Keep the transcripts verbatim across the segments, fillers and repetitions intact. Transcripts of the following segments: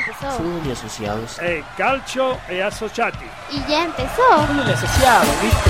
empezó. Fútbol y asociados. E calcio e associati. Y ya empezó. Fútbol y asociados, ¿viste?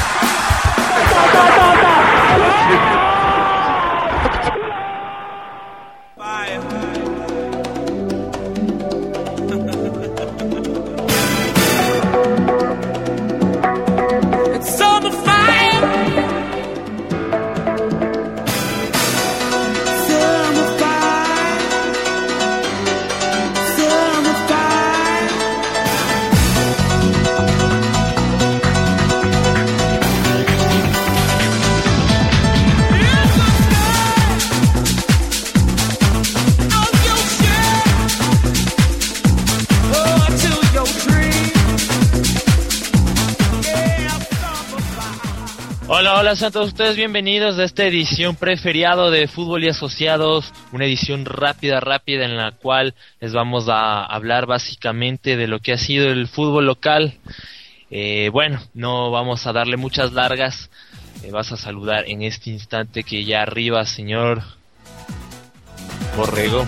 Hola, hola, sean todos ustedes bienvenidos a esta edición preferiado de Fútbol y Asociados, una edición rápida, rápida en la cual les vamos a hablar básicamente de lo que ha sido el fútbol local. Eh, bueno, no vamos a darle muchas largas, eh, vas a saludar en este instante que ya arriba, señor Borrego.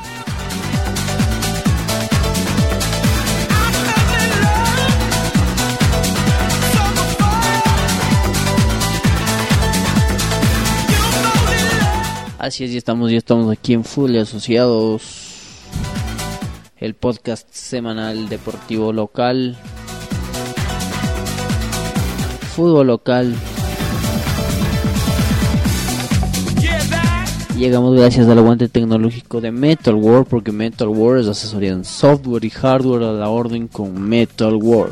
Así es, ya estamos, ya estamos aquí en Fútbol y Asociados, el podcast semanal deportivo local, fútbol local. Llegamos gracias al aguante tecnológico de Metal World, porque Metal World es asesoría en software y hardware a la orden con Metal World.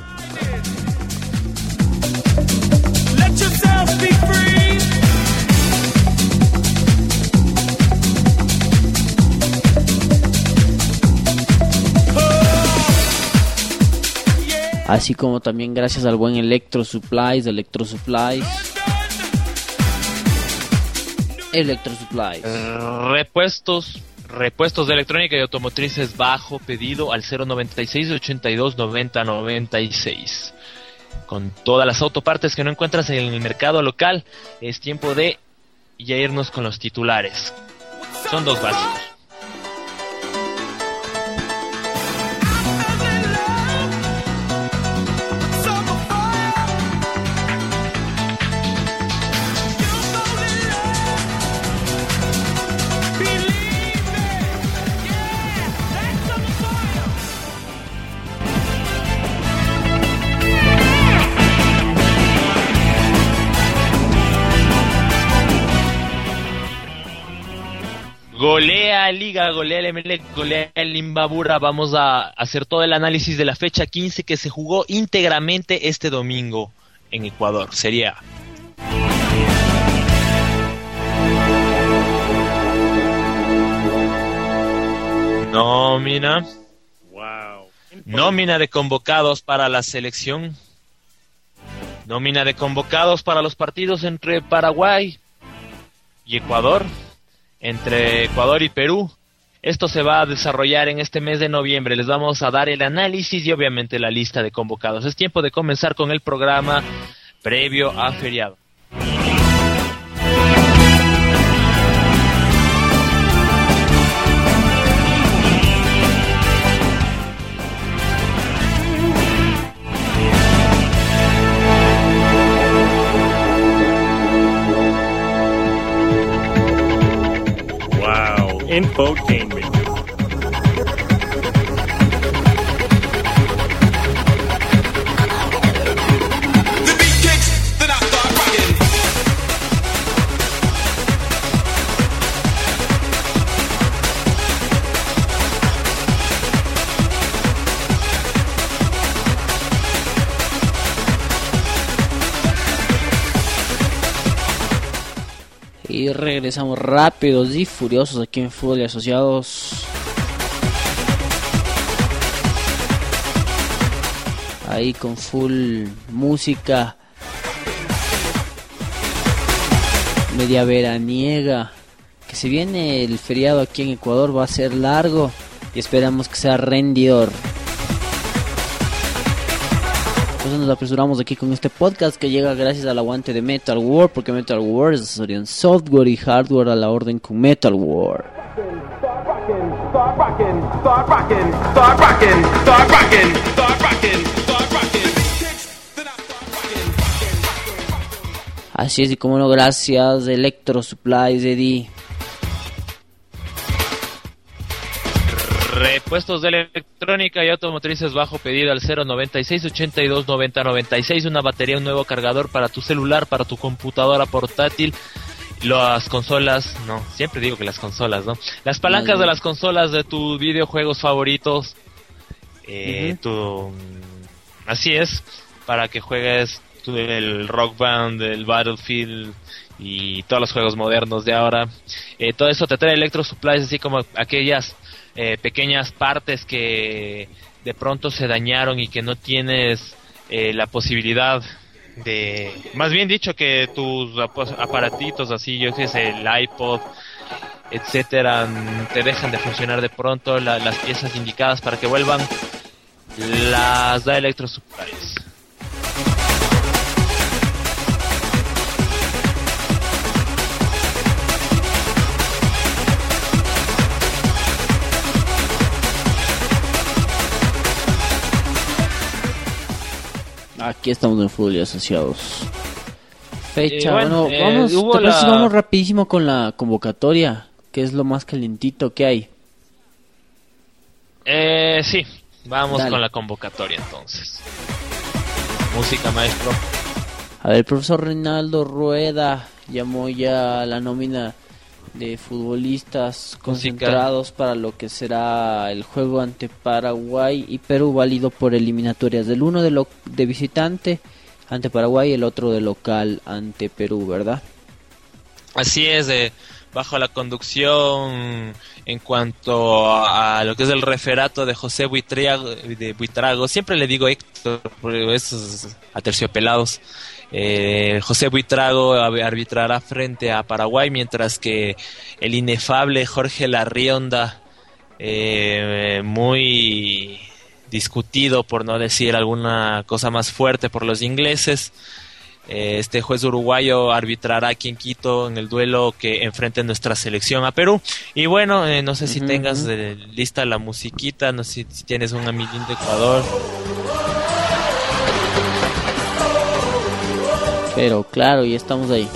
Así como también gracias al buen Electro Supplies, Electro Supplies. Electro Supplies. Repuestos, repuestos de electrónica y automotrices bajo pedido al cero noventa y seis, ochenta y dos, noventa, noventa y seis. Con todas las autopartes que no encuentras en el mercado local, es tiempo de ya irnos con los titulares. Son dos básicos. Golea Liga, golea el Emelec, golea el Imbabura. Vamos a hacer todo el análisis de la fecha quince que se jugó íntegramente este domingo en Ecuador. Sería nómina, Wow. nómina de convocados para la selección, nómina de convocados para los partidos entre Paraguay y Ecuador, entre Ecuador y Perú. Esto se va a desarrollar en este mes de noviembre. Les vamos a dar el análisis y obviamente la lista de convocados. Es tiempo de comenzar con el programa previo a feriado. Infotainment. Y regresamos rápidos y furiosos aquí en Fútbol y Asociados. Ahí con full música media veraniega. Que si viene el feriado aquí en Ecuador va a ser largo y esperamos que sea rendidor. Entonces nos apresuramos aquí con este podcast que llega gracias al aguante de Metal World, porque Metal World es asesoría en software y hardware a la orden con Metal World. Start rocking, start rocking. start rocking, start rocking, start rocking, start rocking, start rocking. Así es, y como no, gracias Electro Supplies, Eddie. Repuestos de electrónica y automotrices bajo pedido al cero noventa y seis ochenta y dos noventa noventa y seis. Una batería, un nuevo cargador para tu celular, para tu computadora portátil. Las consolas, no, siempre digo que las consolas, ¿no? Las palancas Vale. de las consolas de tus videojuegos favoritos. Eh, Uh-huh. tu, así es, para que juegues tu, el Rock Band, el Battlefield y todos los juegos modernos de ahora. Eh, todo eso te trae Electro Supplies, así como aquellas eh, pequeñas partes que de pronto se dañaron y que no tienes eh, la posibilidad de, más bien dicho, que tus ap- aparatitos así, yo qué sé, el iPod, etcétera, te dejan de funcionar de pronto. La, las piezas indicadas para que vuelvan las da Electro Supplies. Aquí estamos en Fútbol y Asociados. Fecha, Eh, bueno, bueno, eh, vamos, hubo ¿te parece si la- vamos rapidísimo con la convocatoria? Que es lo más calentito que hay. Eh, sí, vamos Dale. con la convocatoria entonces. Música, maestro. A ver, el profesor Reinaldo Rueda llamó ya a la nómina de futbolistas concentrados para lo que será el juego ante Paraguay y Perú, válido por eliminatorias. Del uno de, lo, de visitante ante Paraguay y el otro de local ante Perú, ¿verdad? Así es, de, bajo la conducción en cuanto a, a lo que es el referato de José Buitrago, de Buitrago. Siempre le digo Héctor, porque esos aterciopelados. Eh, José Buitrago arbitrará frente a Paraguay, mientras que el inefable Jorge Larrionda, eh, muy discutido, por no decir alguna cosa más fuerte, por los ingleses, eh, este juez uruguayo arbitrará aquí en Quito en el duelo que enfrente nuestra selección a Perú. Y bueno, eh, no sé si Ujú, tengas ujú. eh, lista la musiquita, no sé si tienes un amiguín de Ecuador. Pero claro, ya estamos ahí.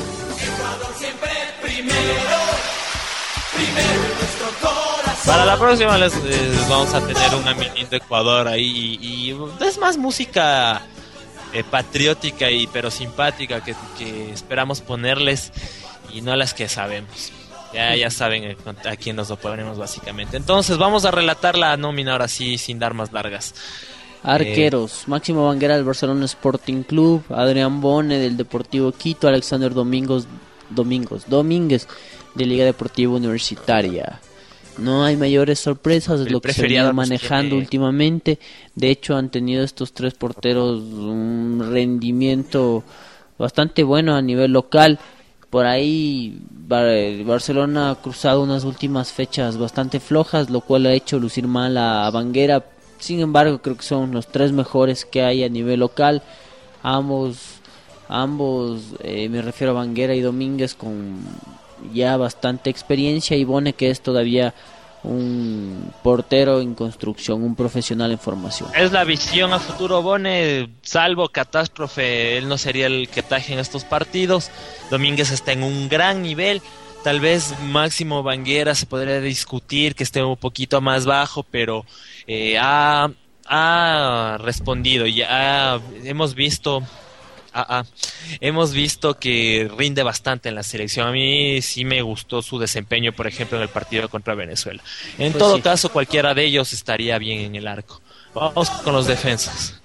Para la próxima les, les vamos a tener un amiguín de Ecuador ahí y, y es más música eh, patriótica y pero simpática que, que esperamos ponerles y no las que sabemos. Ya, ya saben eh, a quién nos oponemos básicamente. Entonces vamos a relatar la nómina ahora sí sin dar más largas. Arqueros, Máximo Banguera del Barcelona Sporting Club, Adrián Bone del Deportivo Quito, Alexander Domingos, Domingos, Domínguez de Liga Deportiva Universitaria. No hay mayores sorpresas, es El lo que se preferiado venía nos manejando tiene- últimamente. De hecho, han tenido estos tres porteros un rendimiento bastante bueno a nivel local. Por ahí Bar- Barcelona ha cruzado unas últimas fechas bastante flojas, lo cual ha hecho lucir mal a Banguera. Sin embargo, creo que son los tres mejores que hay a nivel local. Ambos, ambos eh, me refiero a Banguera y Domínguez, con ya bastante experiencia, y Bone, que es todavía un portero en construcción, un profesional en formación. Es la visión a futuro Bone, salvo catástrofe, él no sería el que taje en estos partidos. Domínguez está en un gran nivel. Tal vez Máximo Banguera se podría discutir que esté un poquito más bajo, pero eh, ha, ha respondido. Ya hemos visto, ah, ah, hemos visto que rinde bastante en la selección. A mí sí me gustó su desempeño, por ejemplo, en el partido contra Venezuela. En Pues todo sí. caso, cualquiera de ellos estaría bien en el arco. Vamos con los defensas.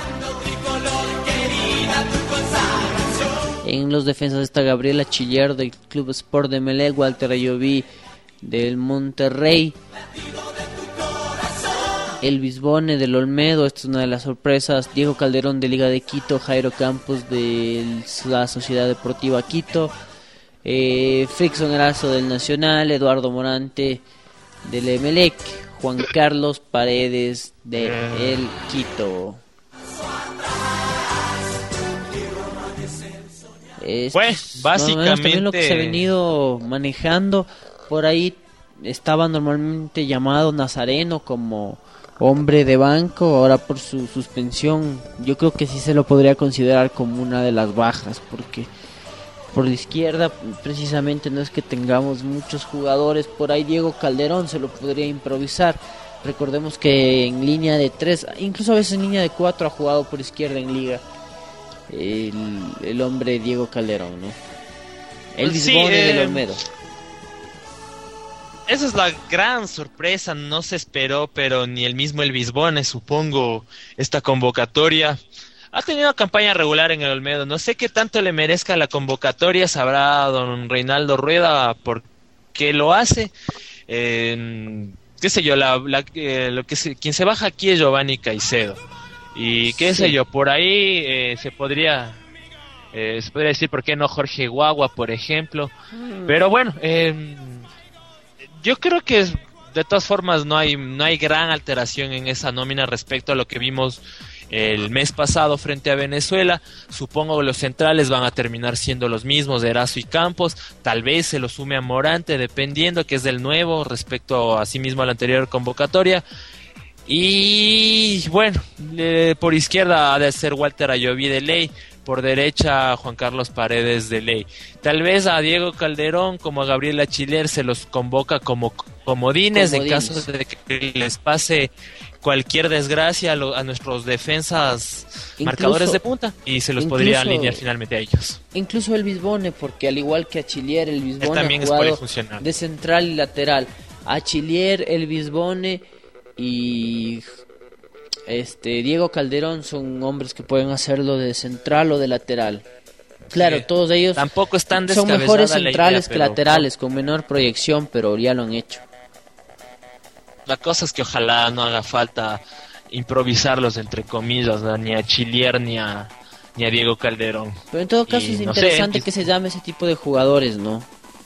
En los defensas está Gabriela Chiller del Club Sport de Melé, Walter Ayoví del Monterrey, Elvis Bone del Olmedo, esta es una de las sorpresas, Diego Calderón de Liga de Quito, Jairo Campos de la Sociedad Deportiva Quito, eh, Frickson Erazo del Nacional, Eduardo Morante del Emelec, Juan Carlos Paredes de El Quito. Es Pues, más o menos también lo que se ha básicamente- venido manejando. Por ahí estaba normalmente llamado Nazareno como hombre de banco, ahora por su suspensión yo creo que sí se lo podría considerar como una de las bajas, porque por la izquierda precisamente no es que tengamos muchos jugadores. Por ahí Diego Calderón se lo podría improvisar. Recordemos que en línea de tres, incluso a veces en línea de cuatro ha jugado por izquierda en liga el, el hombre Diego Calderón, ¿no? El Sí, Bisbone eh, del Olmedo. Esa es la gran sorpresa, no se esperó, pero ni el mismo el Bisbone, supongo, esta convocatoria. Ha tenido una campaña regular en el Olmedo, no sé qué tanto le merezca la convocatoria, sabrá don Reinaldo Rueda por qué lo hace. Eh, qué sé yo, la, la, eh, lo que se, quien se baja aquí es Giovanni Caicedo. Y qué Sí. sé yo, por ahí eh, se podría... Eh, se podría decir por qué no Jorge Guagua, por ejemplo. Mm. Pero bueno, eh, yo creo que es- de todas formas no hay no hay gran alteración en esa nómina respecto a lo que vimos el mes pasado frente a Venezuela. Supongo que los centrales van a terminar siendo los mismos, Erazo y Campos. Tal vez se lo sume a Morante, dependiendo, que es del nuevo respecto a sí mismo a la anterior convocatoria. Y bueno, eh, por izquierda ha de ser Walter Ayoví de ley, por derecha Juan Carlos Paredes de ley. Tal vez a Diego Calderón como a Gabriel Achiller se los convoca como comodines en Comodines. caso de que les pase cualquier desgracia a, lo- a nuestros defensas Incluso- marcadores de punta, y se los podría incluso- alinear finalmente a ellos. Incluso el Bisbone, porque al igual que Achillier, el Bisbone Él también ha es jugado polifuncional. de central y lateral. Achillier, el Bisbone y este Diego Calderón son hombres que pueden hacerlo de central o de lateral. Claro, Sí. todos ellos Tampoco están son descabezada mejores la idea, centrales que pero- laterales, con menor proyección, pero ya lo han hecho. La cosa es que ojalá no haga falta improvisarlos entre comillas, ¿no? Ni a Chilier ni a ni a Diego Calderón. Pero en todo caso Y es no sé, interesante pues- que se llame ese tipo de jugadores, ¿no?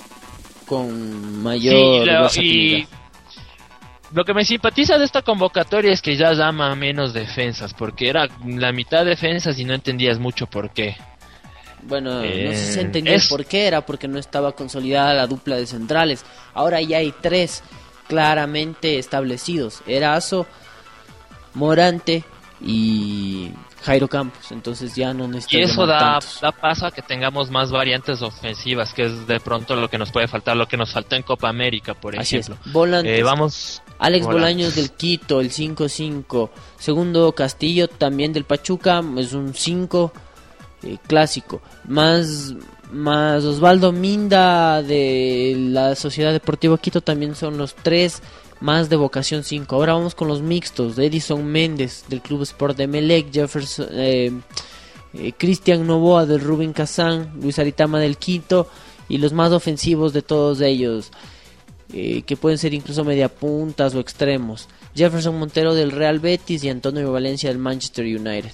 Con mayor Sí, lo, versatilidad. y lo que me simpatiza de esta convocatoria es que ya llama a menos defensas, porque era la mitad defensas y no entendías mucho por qué. Bueno, no sé si se Eh, entendió es- por qué, era porque no estaba consolidada la dupla de centrales. Ahora ya hay tres claramente establecidos: Erazo, Morante y Jairo Campos. Entonces ya no Y necesitas eso llamar da, tantos. da paso a que tengamos más variantes ofensivas, que es de pronto lo que nos puede faltar, lo que nos faltó en Copa América, por Así es. ejemplo. Volantes. Eh, vamos. Alex volantes. Bolaños del Quito, el cinco cinco. Segundo Castillo, también del Pachuca, es un cinco eh, clásico. Más, más Osvaldo Minda de la Sociedad Deportiva Quito, también son los tres más de vocación cinco. Ahora vamos con los mixtos: de Edison Méndez del Club Sport de Emelec, Jefferson, eh, eh, Cristian Novoa del Rubin Kazán, Luis Aritama del Quito, y los más ofensivos de todos ellos, eh, que pueden ser incluso mediapuntas o extremos: Jefferson Montero del Real Betis y Antonio Valencia del Manchester United.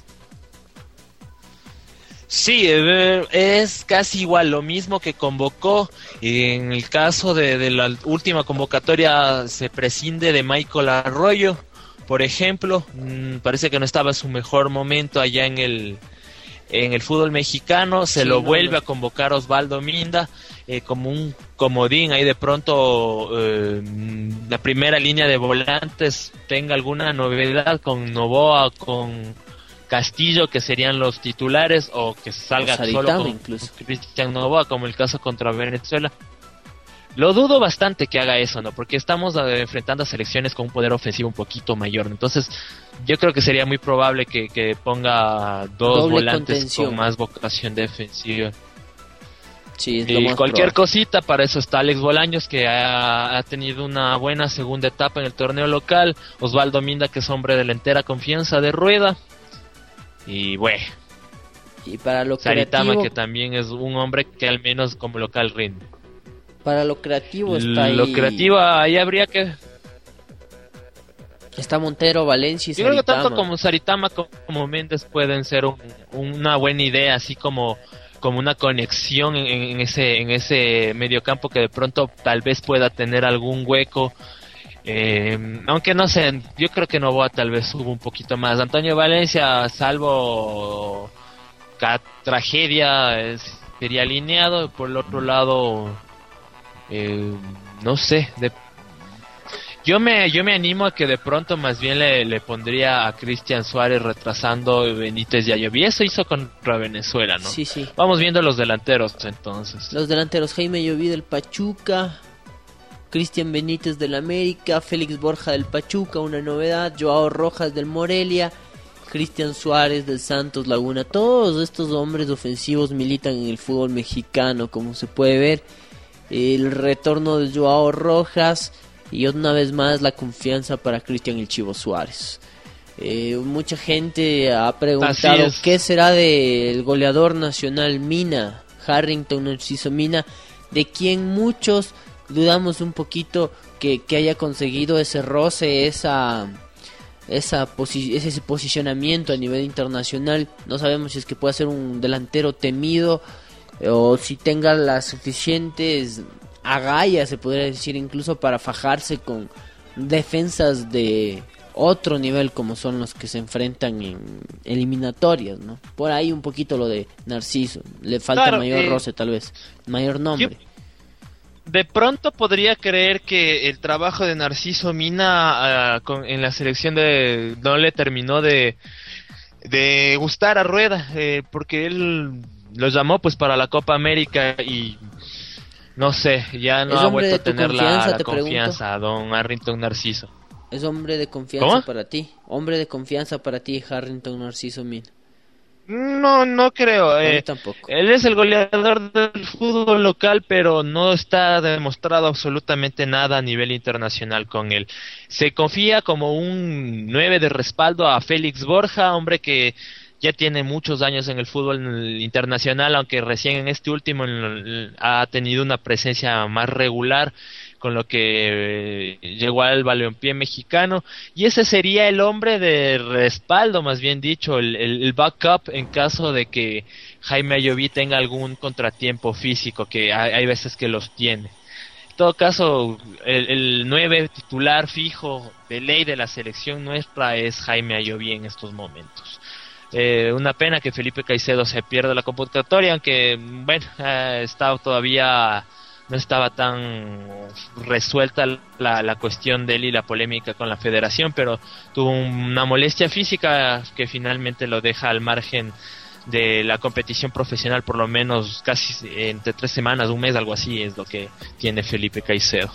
Sí, eh, es casi igual, lo mismo que convocó. En el caso de, de la última convocatoria se prescinde de Michael Arroyo, por ejemplo. Mm, parece que no estaba en su mejor momento allá en el en el fútbol mexicano. Se Sí, lo no, vuelve no. a convocar Osvaldo Minda eh, como un comodín. Ahí de pronto eh, la primera línea de volantes tenga alguna novedad con Novoa, con Castillo, que serían los titulares, o que salga O solo Saritama con incluso. Cristian Novoa, como el caso contra Venezuela. Lo dudo bastante que haga eso, ¿no? Porque estamos eh, enfrentando a selecciones con un poder ofensivo un poquito mayor. Entonces, yo creo que sería muy probable que, que ponga dos Doble volantes contención. con más vocación defensiva. Sí, es lo Y más cualquier probable. cosita, para eso está Alex Bolaños, que ha, ha tenido una buena segunda etapa en el torneo local. Osvaldo Minda, que es hombre de la entera confianza de Rueda. Y bueno, Y para lo Saritama, creativo, que también es un hombre que al menos como local rinde. para lo creativo está ahí, Lo creativo, ahí habría que... está Montero, Valencia y Yo creo que tanto Saritama. como Saritama como, como Méndez pueden ser un- una buena idea, así como como una conexión en, en ese en ese mediocampo que de pronto tal vez pueda tener algún hueco. Eh, aunque no sé, yo creo que Novoa tal vez suba un poquito más. Antonio Valencia, salvo ca- tragedia, es- sería alineado. Por el otro lado, eh, no sé, de- Yo me yo me animo a que de pronto más bien le, le pondría a Cristian Suárez retrasando Benítez y Ayoví. Eso hizo contra Venezuela, ¿no? Sí, sí. Vamos viendo los delanteros entonces. Los delanteros, Jaime Ayoví del Pachuca, Cristian Benítez del América, Félix Borja del Pachuca, una novedad, Joao Rojas del Morelia, Cristian Suárez del Santos Laguna. Todos estos hombres ofensivos militan en el fútbol mexicano, como se puede ver. El retorno de Joao Rojas y una vez más la confianza para Cristian El Chivo Suárez. Eh, mucha gente ha preguntado qué será del goleador nacional Mina, Harrington Narciso Mina, de quien muchos dudamos un poquito que, que haya conseguido ese roce, esa, esa posi- ese posicionamiento a nivel internacional. No sabemos si es que puede ser un delantero temido o si tenga las suficientes agallas, se podría decir, incluso para fajarse con defensas de otro nivel como son los que se enfrentan en eliminatorias, ¿no? Por ahí un poquito lo de Narciso, le falta Claro, mayor eh, roce tal vez, mayor nombre. Yo de pronto podría creer que el trabajo de Narciso Mina uh, con, en la selección de no le terminó de de gustar a Rueda, eh, porque él lo llamó pues para la Copa América y no sé, ya no ¿Es ha hombre vuelto a de tu tener la, confianza, la te confianza a don Harrington Narciso. Es hombre de confianza ¿Cómo? para ti, hombre de confianza para ti, Harrington Narciso Mina. No, no creo. A mí Eh, tampoco. él es el goleador del fútbol local, pero no está demostrado absolutamente nada a nivel internacional con él. Se confía como un nueve de respaldo a Félix Borja, hombre que ya tiene muchos años en el fútbol internacional, aunque recién en este último en- ha tenido una presencia más regular, con lo que eh, llegó al balompié mexicano, y ese sería el hombre de respaldo, más bien dicho, el, el, el backup en caso de que Jaime Ayoví tenga algún contratiempo físico, que hay, hay veces que los tiene. En todo caso, el, el nueve titular fijo de ley de la selección nuestra es Jaime Ayoví en estos momentos. Eh, una pena que Felipe Caicedo se pierda la convocatoria, aunque bueno, eh, está todavía no estaba tan resuelta la, la cuestión de él y la polémica con la federación, pero tuvo una molestia física que finalmente lo deja al margen de la competición profesional, por lo menos casi entre tres semanas, un mes, algo así es lo que tiene Felipe Caicedo.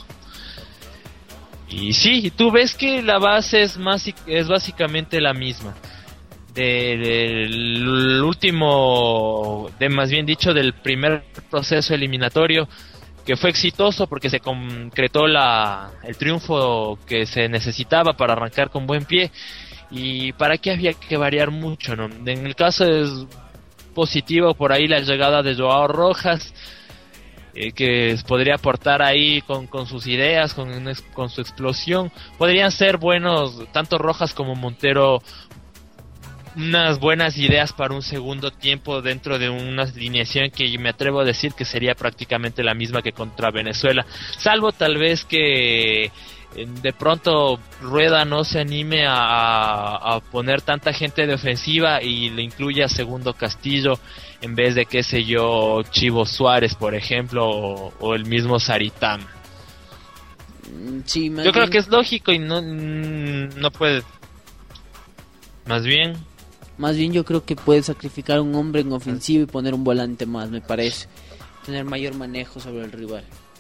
Y sí, tú ves que la base es más es básicamente la misma. De, del último, de más bien dicho, del primer proceso eliminatorio, que fue exitoso porque se concretó la, el triunfo que se necesitaba para arrancar con buen pie. Y para qué había que variar mucho, ¿no? En el caso es positivo por ahí la llegada de Joao Rojas, eh, que podría aportar ahí con, con sus ideas, con, con su explosión. Podrían ser buenos, tanto Rojas como Montero, unas buenas ideas para un segundo tiempo dentro de una alineación que me atrevo a decir que sería prácticamente la misma que contra Venezuela, salvo tal vez que de pronto Rueda no se anime a, a poner tanta gente de ofensiva y le incluya Segundo Castillo en vez de, qué sé yo, Chivo Suárez, por ejemplo, o, o el mismo Saritama. Sí, yo creo que es lógico y no, no puede. Más bien Más bien yo creo que puede sacrificar un hombre en ofensiva y poner un volante más, me parece. Tener mayor manejo sobre el rival.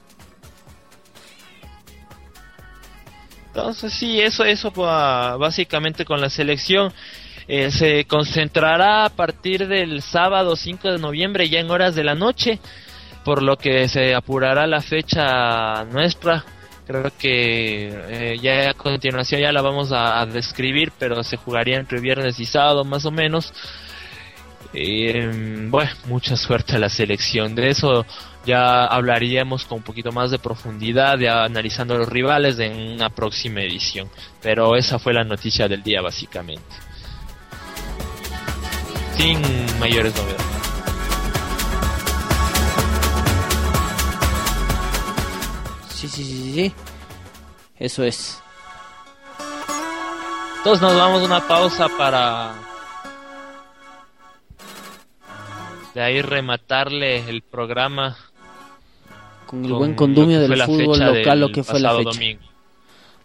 Entonces sí, eso eso uh, básicamente con la selección. Eh, se concentrará a partir del sábado cinco de noviembre ya en horas de la noche, por lo que se apurará la fecha nuestra. Creo que eh, ya a continuación ya la vamos a, a describir, pero se jugaría entre viernes y sábado más o menos. Eh, bueno, mucha suerte a la selección. De eso ya hablaríamos con un poquito más de profundidad, ya analizando a los rivales en una próxima edición. Pero esa fue la noticia del día básicamente, sin mayores novedades. Sí, sí, sí, sí. Eso es. Entonces nos vamos a una pausa para de ahí rematarle el programa con el con buen condumio del fútbol local, lo que fue la fecha. Domingo.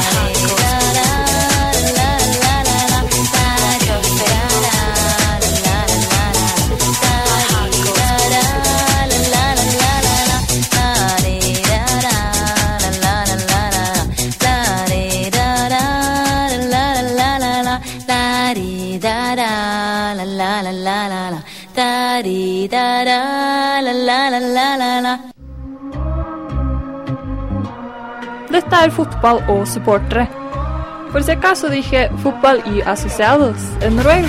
Dette er fotball og supportere. For si acaso dije fútbol y asociados en noruego.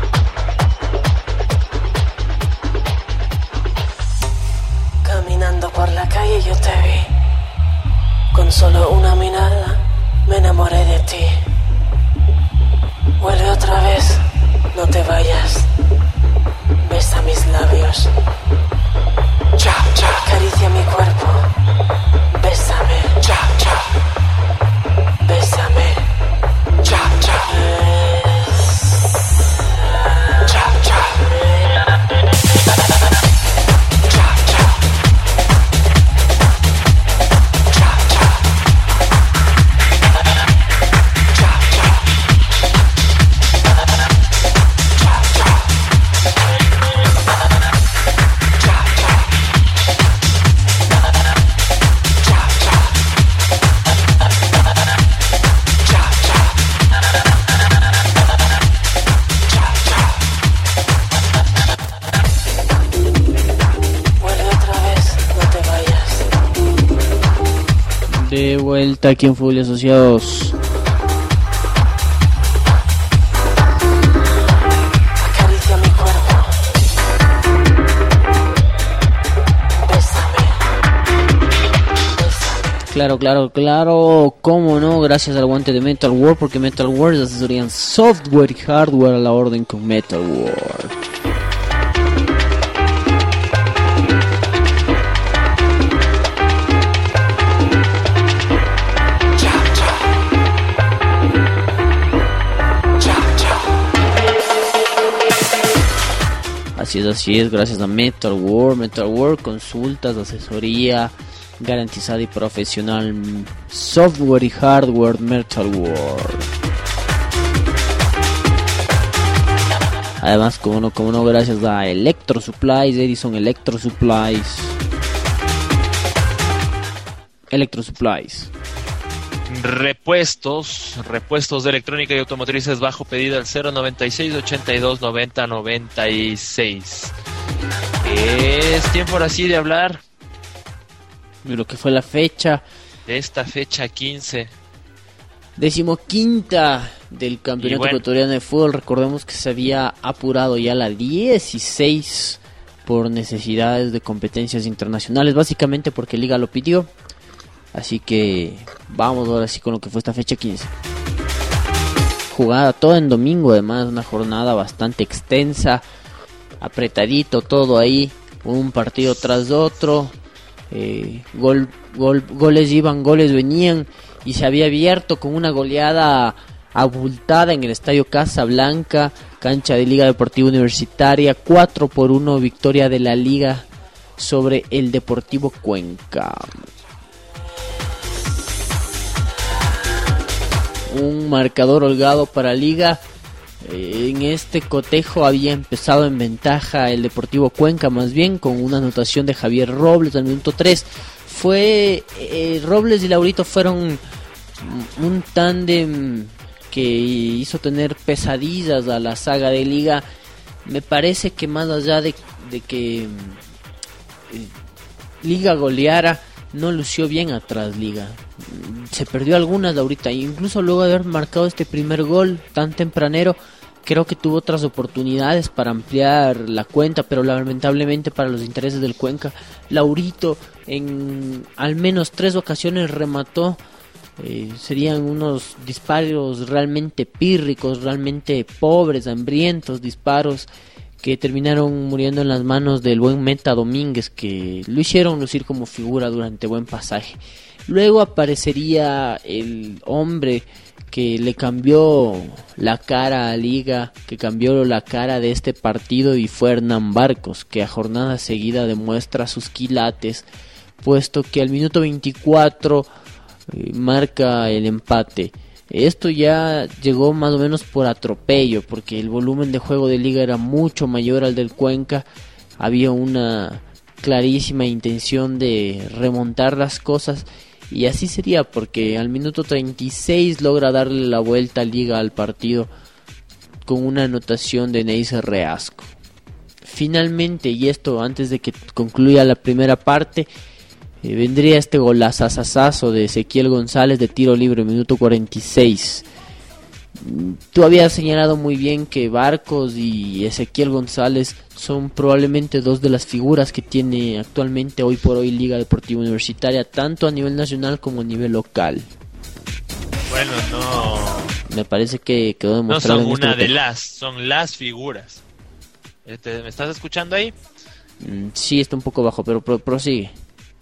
Caminando vuelta aquí en Fútbol y Asociados. Acaricia mi cuerpo. Bésame. Bésame. Claro, claro, claro, cómo no, gracias al guante de Metal World, porque Metal World es asesoría en software y hardware a la orden con Metal World. Así es, así es, gracias a Metal World, Metal World, consultas, asesoría garantizada y profesional, software y hardware, Metal World. Además, como no, como no, gracias a Electro Supplies, Edison Electro Supplies. Electro Supplies. Repuestos, repuestos de electrónica y automotrices bajo pedido al cero noventa y seis, ochenta y dos, noventa, noventa y seis. Es tiempo ahora sí de hablar De lo que fue la fecha de esta fecha quince. decimoquinta del Campeonato bueno. Ecuatoriano de Fútbol. Recordemos que se había apurado ya la dieciséis por necesidades de competencias internacionales, básicamente porque Liga lo pidió. Así que vamos ahora sí con lo que fue esta fecha quince. Jugada toda en domingo, además una jornada bastante extensa, apretadito todo ahí, un partido tras otro, eh, gol, gol, goles iban, goles venían, y se había abierto con una goleada abultada en el Estadio Casablanca, cancha de Liga Deportiva Universitaria, cuatro por uno, victoria de la Liga sobre el Deportivo Cuenca. Un marcador holgado para Liga. En este cotejo había empezado en ventaja el Deportivo Cuenca, más bien con una anotación de Javier Robles al minuto tres. Fue eh, Robles y Laurito fueron un tándem que hizo tener pesadillas a la saga de Liga. Me parece que más allá de, de que eh, Liga goleara, no lució bien atrás Liga. Se perdió algunas ahorita, incluso luego de haber marcado este primer gol tan tempranero, creo que tuvo otras oportunidades para ampliar la cuenta, pero lamentablemente para los intereses del Cuenca, Laurito en al menos tres ocasiones remató. Eh, serían unos disparos realmente pírricos, realmente pobres, hambrientos disparos que terminaron muriendo en las manos del buen Meta Domínguez, que lo hicieron lucir como figura durante buen pasaje. Luego aparecería el hombre que le cambió la cara a Liga, que cambió la cara de este partido, y fue Hernán Barcos, que a jornada seguida demuestra sus quilates, puesto que al minuto veinticuatro eh, marca el empate. Esto ya llegó más o menos por atropello, porque el volumen de juego de Liga era mucho mayor al del Cuenca. Había una clarísima intención de remontar las cosas, y así sería, porque al minuto treinta y seis logra darle la vuelta a Liga al partido con una anotación de Neisser Reasco. Finalmente, y esto antes de que concluya la primera parte, Eh, vendría este golazazazazo de Ezequiel González de tiro libre, minuto cuarenta y seis. Tú habías señalado muy bien que Barcos y Ezequiel González son probablemente dos de las figuras que tiene actualmente hoy por hoy Liga Deportiva Universitaria, tanto a nivel nacional como a nivel local. Bueno, no. Me parece que quedó demostrado. No son en este una de cotejo. las, son las figuras. Este, ¿Me estás escuchando ahí? Mm, sí, está un poco bajo, pero pro- prosigue.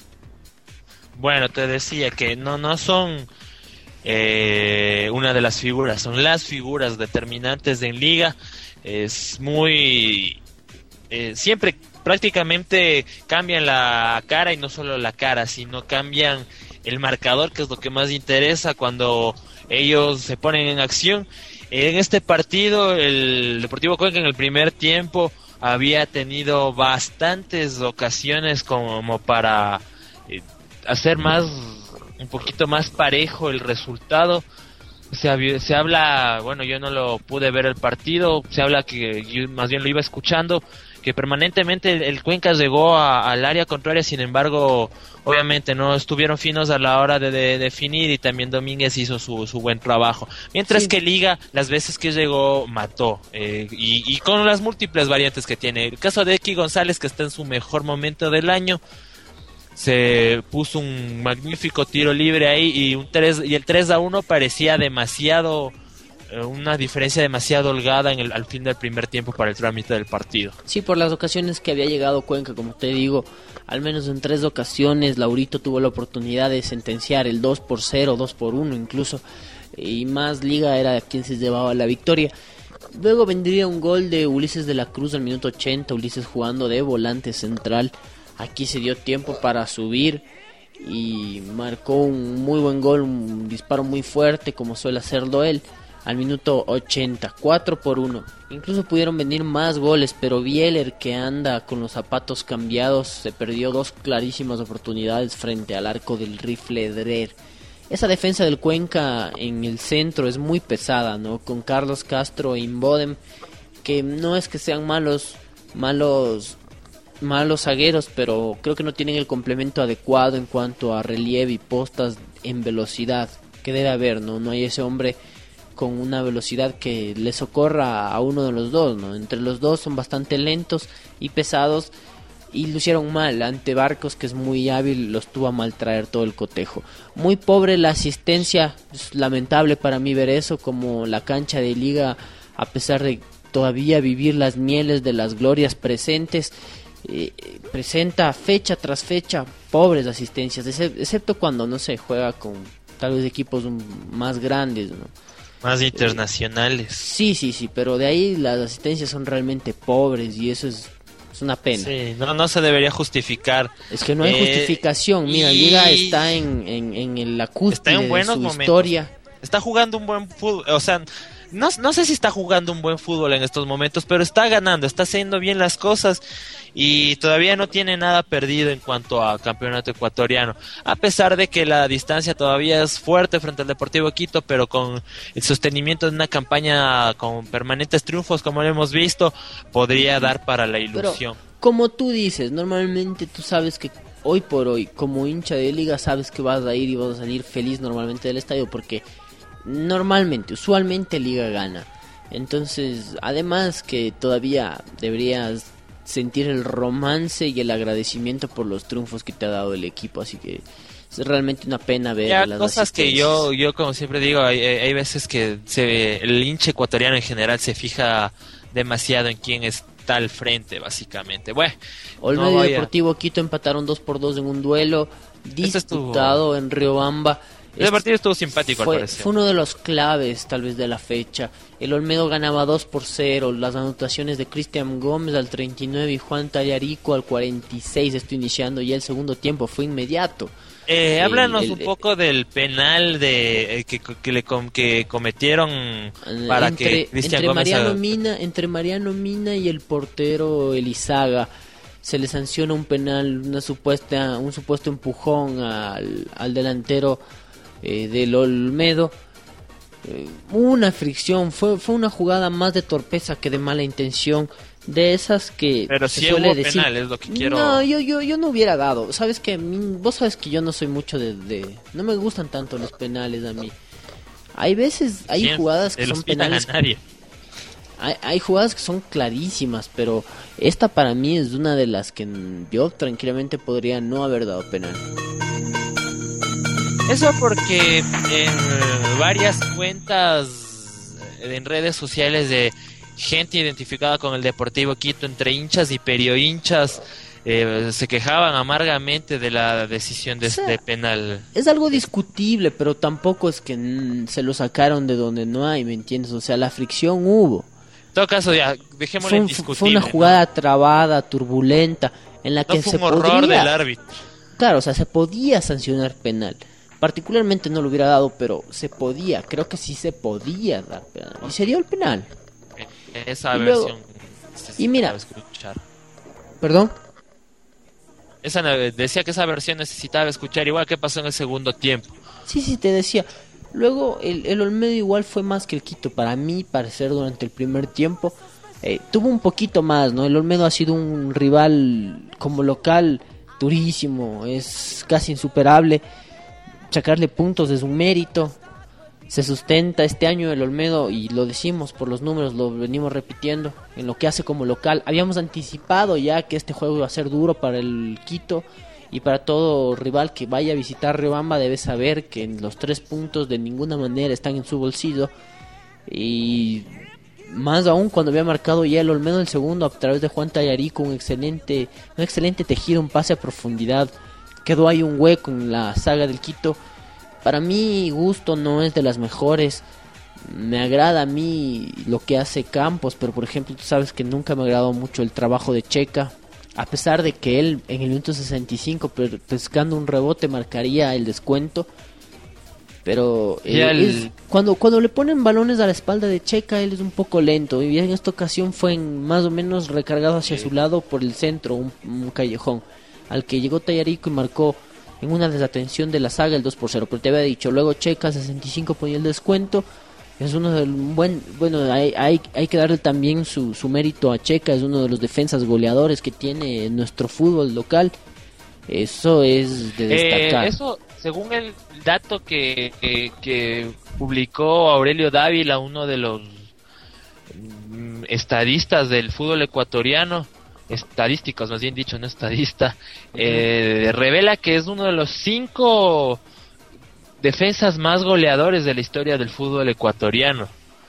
Bueno, te decía que no, no son eh, una de las figuras, son las figuras determinantes en Liga. Es muy... Eh, siempre prácticamente cambian la cara, y no solo la cara, sino cambian el marcador, que es lo que más interesa cuando ellos se ponen en acción. En este partido, el Deportivo Cuenca en el primer tiempo había tenido bastantes ocasiones como para eh, hacer más, un poquito más parejo el resultado. Se, se habla, bueno, yo no lo pude ver el partido, se habla que yo más bien lo iba escuchando, que permanentemente el, el Cuenca llegó a, al área contraria, sin embargo, obviamente no estuvieron finos a la hora de, de definir, y también Domínguez hizo su, su buen trabajo. Mientras sí. que Liga, las veces que llegó, mató, eh, y, y con las múltiples variantes que tiene. El caso de Equi González, que está en su mejor momento del año, se puso un magnífico tiro libre ahí, y un tres, y el tres a uno parecía demasiado, una diferencia demasiado holgada en el, al fin del primer tiempo para el trámite del partido. Sí, por las ocasiones que había llegado Cuenca, como te digo, al menos en tres ocasiones Laurito tuvo la oportunidad de sentenciar el dos por cero, dos por uno incluso, y más Liga era quien se llevaba la victoria. Luego vendría un gol de Ulises de la Cruz al minuto ochenta, Ulises jugando de volante central. Aquí se dio tiempo para subir y marcó un muy buen gol, un disparo muy fuerte como suele hacerlo él. Al minuto ochenta, cuatro por uno. Incluso pudieron venir más goles, pero Bieler, que anda con los zapatos cambiados, se perdió dos clarísimas oportunidades frente al arco del rifle Drer. Esa defensa del Cuenca en el centro es muy pesada, ¿no? Con Carlos Castro e Inbodem, que no es que sean malos, malos, malos zagueros, pero creo que no tienen el complemento adecuado en cuanto a relieve y postas en velocidad que debe haber, ¿no? No hay ese hombre con una velocidad que le socorra a uno de los dos, ¿no? Entre los dos son bastante lentos y pesados, y lucieron mal ante Barcos, que es muy hábil, los tuvo a mal traer todo el cotejo. Muy pobre la asistencia, es lamentable para mí ver eso, como la cancha de Liga, a pesar de todavía vivir las mieles de las glorias presentes, eh, presenta fecha tras fecha pobres asistencias, excepto cuando, no sé, juega con tal vez equipos más grandes, ¿no? Más internacionales. Eh, sí, sí, sí, pero de ahí las asistencias son realmente pobres, y eso es, es una pena. Sí, no, no se debería justificar. Es que no hay eh, justificación. Mira, y... Liga está en, en, en el acústico de su momentos. Historia. Está jugando un buen fútbol, o sea, no, no sé si está jugando un buen fútbol en estos momentos, pero está ganando, está haciendo bien las cosas, y todavía no tiene nada perdido en cuanto a campeonato ecuatoriano, a pesar de que la distancia todavía es fuerte frente al Deportivo Quito, pero con el sostenimiento de una campaña con permanentes triunfos, como lo hemos visto, podría dar para la ilusión. Pero, como tú dices, normalmente tú sabes que hoy por hoy, como hincha de Liga, sabes que vas a ir y vas a salir feliz normalmente del estadio, porque normalmente, usualmente Liga gana. Entonces, además que todavía deberías sentir el romance y el agradecimiento por los triunfos que te ha dado el equipo, así que es realmente una pena ver ya, las cosas que yo yo como siempre digo, hay, hay veces que se, el hincha ecuatoriano en general se fija demasiado en quién está al frente, básicamente. Bueno, Olmedo no y Deportivo Quito empataron dos por dos en un duelo disputado en Riobamba. El este partido estuvo simpático, fue, al parecer. Fue uno de los claves, tal vez, de la fecha. El Olmedo ganaba dos por cero. Las anotaciones de Cristian Gómez al treinta y nueve y Juan Tallarico al cuarenta y seis. Estoy iniciando ya el segundo tiempo, fue inmediato. Eh, el, háblanos el, un poco del penal de eh, que, que le com, que cometieron para entre, que Cristian entre Gómez Mariano a... Mina, entre Mariano Mina y el portero Elizaga se le sanciona un penal, una supuesta, un supuesto empujón al, al delantero eh, del Olmedo. Eh, una fricción, fue fue una jugada más de torpeza que de mala intención, de esas que pero se si suele hubo decir. Penal, es lo que quiero. No, yo yo yo no hubiera dado. Sabes que vos sabes que yo no soy mucho de, de no me gustan tanto los penales a mí. Hay veces hay ¿Quién? jugadas que Se son los pitan penales. a nadie. Hay, hay jugadas que son clarísimas, pero esta para mí es una de las que yo tranquilamente podría no haber dado penal. Eso porque en varias cuentas en redes sociales de gente identificada con el Deportivo Quito, entre hinchas y periohinchas, eh, se quejaban amargamente de la decisión de, o sea, de penal. Es algo discutible, pero tampoco es que mm, se lo sacaron de donde no hay, ¿me entiendes? O sea, la fricción hubo. En todo caso, ya, dejémoslo en discutible. Fue una jugada, ¿no?, trabada, turbulenta, en la no que fue se un horror podría... del árbitro. Claro, o sea, se podía sancionar penal. Particularmente no lo hubiera dado, pero se podía, creo que sí se podía dar penal. Y se dio el penal. Esa y versión luego, y mira, escuchar. ¿Perdón? Esa, decía que esa versión necesitaba escuchar, igual que pasó en el segundo tiempo. Sí, sí, te decía. Luego el, el Olmedo igual fue más que el Quito, para mí parecer, durante el primer tiempo. eh, tuvo un poquito más, ¿no? El Olmedo ha sido un rival como local durísimo, es casi insuperable. Sacarle puntos es un mérito. Se sustenta este año el Olmedo, y lo decimos por los números, lo venimos repitiendo, en lo que hace como local. Habíamos anticipado ya que este juego iba a ser duro para el Quito, y para todo rival que vaya a visitar Riobamba debe saber que en los tres puntos de ninguna manera están en su bolsillo, y más aún cuando había marcado ya el Olmedo el segundo a través de Juan Tallarico, un excelente, un excelente tejido, un pase a profundidad. Quedó ahí un hueco en la saga del Quito. Para mi gusto no es de las mejores. Me agrada a mí lo que hace Campos, pero por ejemplo tú sabes que nunca me ha agradado mucho el trabajo de Checa, a pesar de que él en el minuto sesenta y cinco pescando un rebote marcaría el descuento. Pero eh, el... es, cuando, cuando le ponen balones a la espalda de Checa, él es un poco lento, y en esta ocasión fue en, más o menos recargado hacia sí. su lado por el centro, un, un callejón al que llegó Tallarico y marcó en una desatención de la saga el dos por cero. Pero te había dicho, luego Checa sesenta y cinco ponía el descuento. Es uno del buen, bueno, hay, hay, hay que darle también su, su mérito a Checa, es uno de los defensas goleadores que tiene nuestro fútbol local. Eso es de destacar. Eh, eso, según el dato que, que, que publicó Aurelio Dávila, uno de los mm, estadistas del fútbol ecuatoriano, estadísticos más bien dicho, no estadista, eh, revela que es uno de los cinco defensas más goleadores de la historia del fútbol ecuatoriano.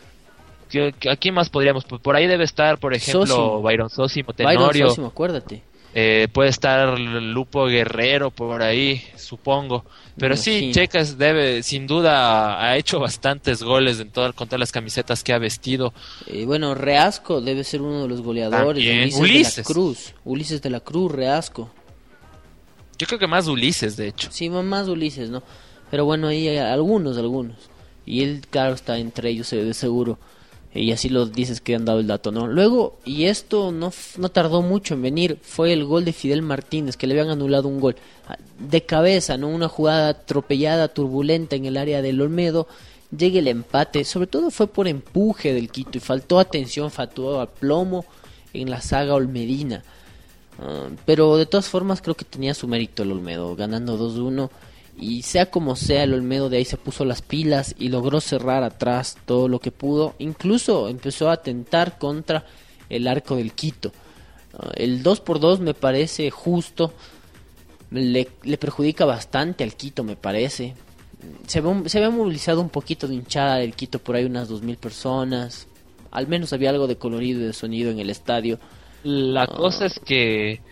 ¿A quién más podríamos? Por ahí debe estar, por ejemplo, Sosi. Byron Sosimo Tenorio. Byron Sosimo, acuérdate. Eh, puede estar Lupo Guerrero por ahí, supongo. Pero sí, sí, Checas debe, sin duda, ha hecho bastantes goles en todo, con todas las camisetas que ha vestido. Eh, bueno, Reasco debe ser uno de los goleadores. Ulises, Ulises de la Cruz. Ulises de la Cruz, Reasco. Yo creo que más Ulises, de hecho. Sí, más Ulises, ¿no? Pero bueno, ahí hay algunos, algunos. Y él, claro, está entre ellos, de seguro. Y así lo dices que han dado el dato, ¿no? Luego, y esto no, no tardó mucho en venir, fue el gol de Fidel Martínez, que le habían anulado un gol de cabeza, ¿no? Una jugada atropellada, turbulenta en el área del Olmedo. Llega el empate, sobre todo fue por empuje del Quito, y faltó atención, faltó aplomo en la saga olmedina. Uh, pero de todas formas creo que tenía su mérito el Olmedo, ganando dos uno. Y sea como sea, el Olmedo de ahí se puso las pilas y logró cerrar atrás todo lo que pudo. Incluso empezó a atentar contra el arco del Quito. Uh, el dos por dos me parece justo. Le, le perjudica bastante al Quito, me parece. Se, ve, se había movilizado un poquito de hinchada del Quito, por ahí unas dos mil personas. Al menos había algo de colorido y de sonido en el estadio. La uh, cosa es que...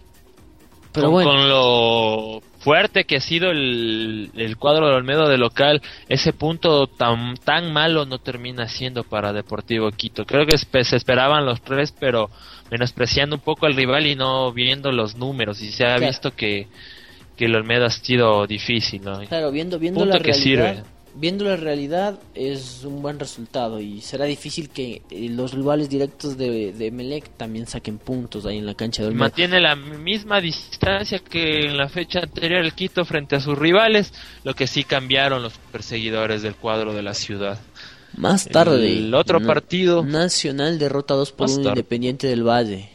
Pero con, bueno. con lo fuerte que ha sido el, el cuadro de Olmedo de local, ese punto tan tan malo no termina siendo para Deportivo Quito. Creo que se esperaban los tres, pero menospreciando un poco al rival y no viendo los números, y se ha claro. visto que, que el Olmedo ha sido difícil, ¿no? Claro, viendo viendo punto la que realidad, sirve. Viendo la realidad es un buen resultado, y será difícil que eh, los rivales directos de, de Emelec también saquen puntos ahí en la cancha de Olmedo. Mantiene la misma distancia que en la fecha anterior el Quito frente a sus rivales, lo que sí cambiaron los perseguidores del cuadro de la ciudad. Más tarde, el otro na- partido Nacional derrota dos por uno Independiente del Valle.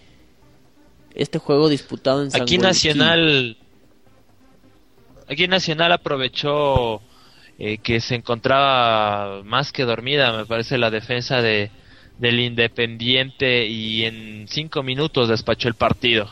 Este juego disputado en San Aquí Guayaquil. Nacional Aquí Nacional aprovechó Eh, que se encontraba más que dormida, me parece, la defensa de del Independiente, y en cinco minutos despachó el partido.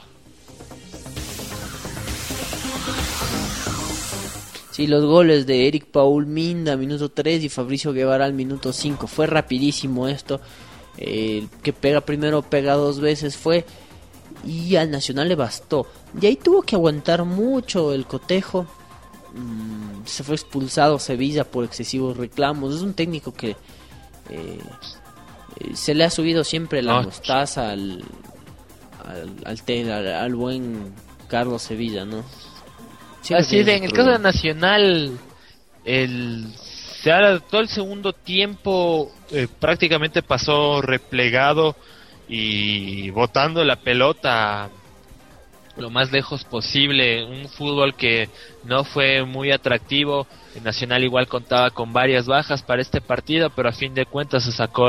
Sí, los goles de Eric Paul Minda, minuto tres, y Fabricio Guevara al minuto cinco. Fue rapidísimo esto. Eh, el que pega primero, pega dos veces fue. Y al Nacional le bastó. Y ahí tuvo que aguantar mucho el cotejo. Se fue expulsado Sevilla por excesivos reclamos. Es un técnico que eh, se le ha subido siempre la no. mostaza al al, al, te, al al buen Carlos Sevilla, ¿no? Siempre Así es, en el caso de problema. Nacional, el se ha, todo el segundo tiempo eh, prácticamente pasó replegado y botando la pelota lo más lejos posible, un fútbol que no fue muy atractivo. El Nacional igual contaba con varias bajas para este partido, pero a fin de cuentas se sacó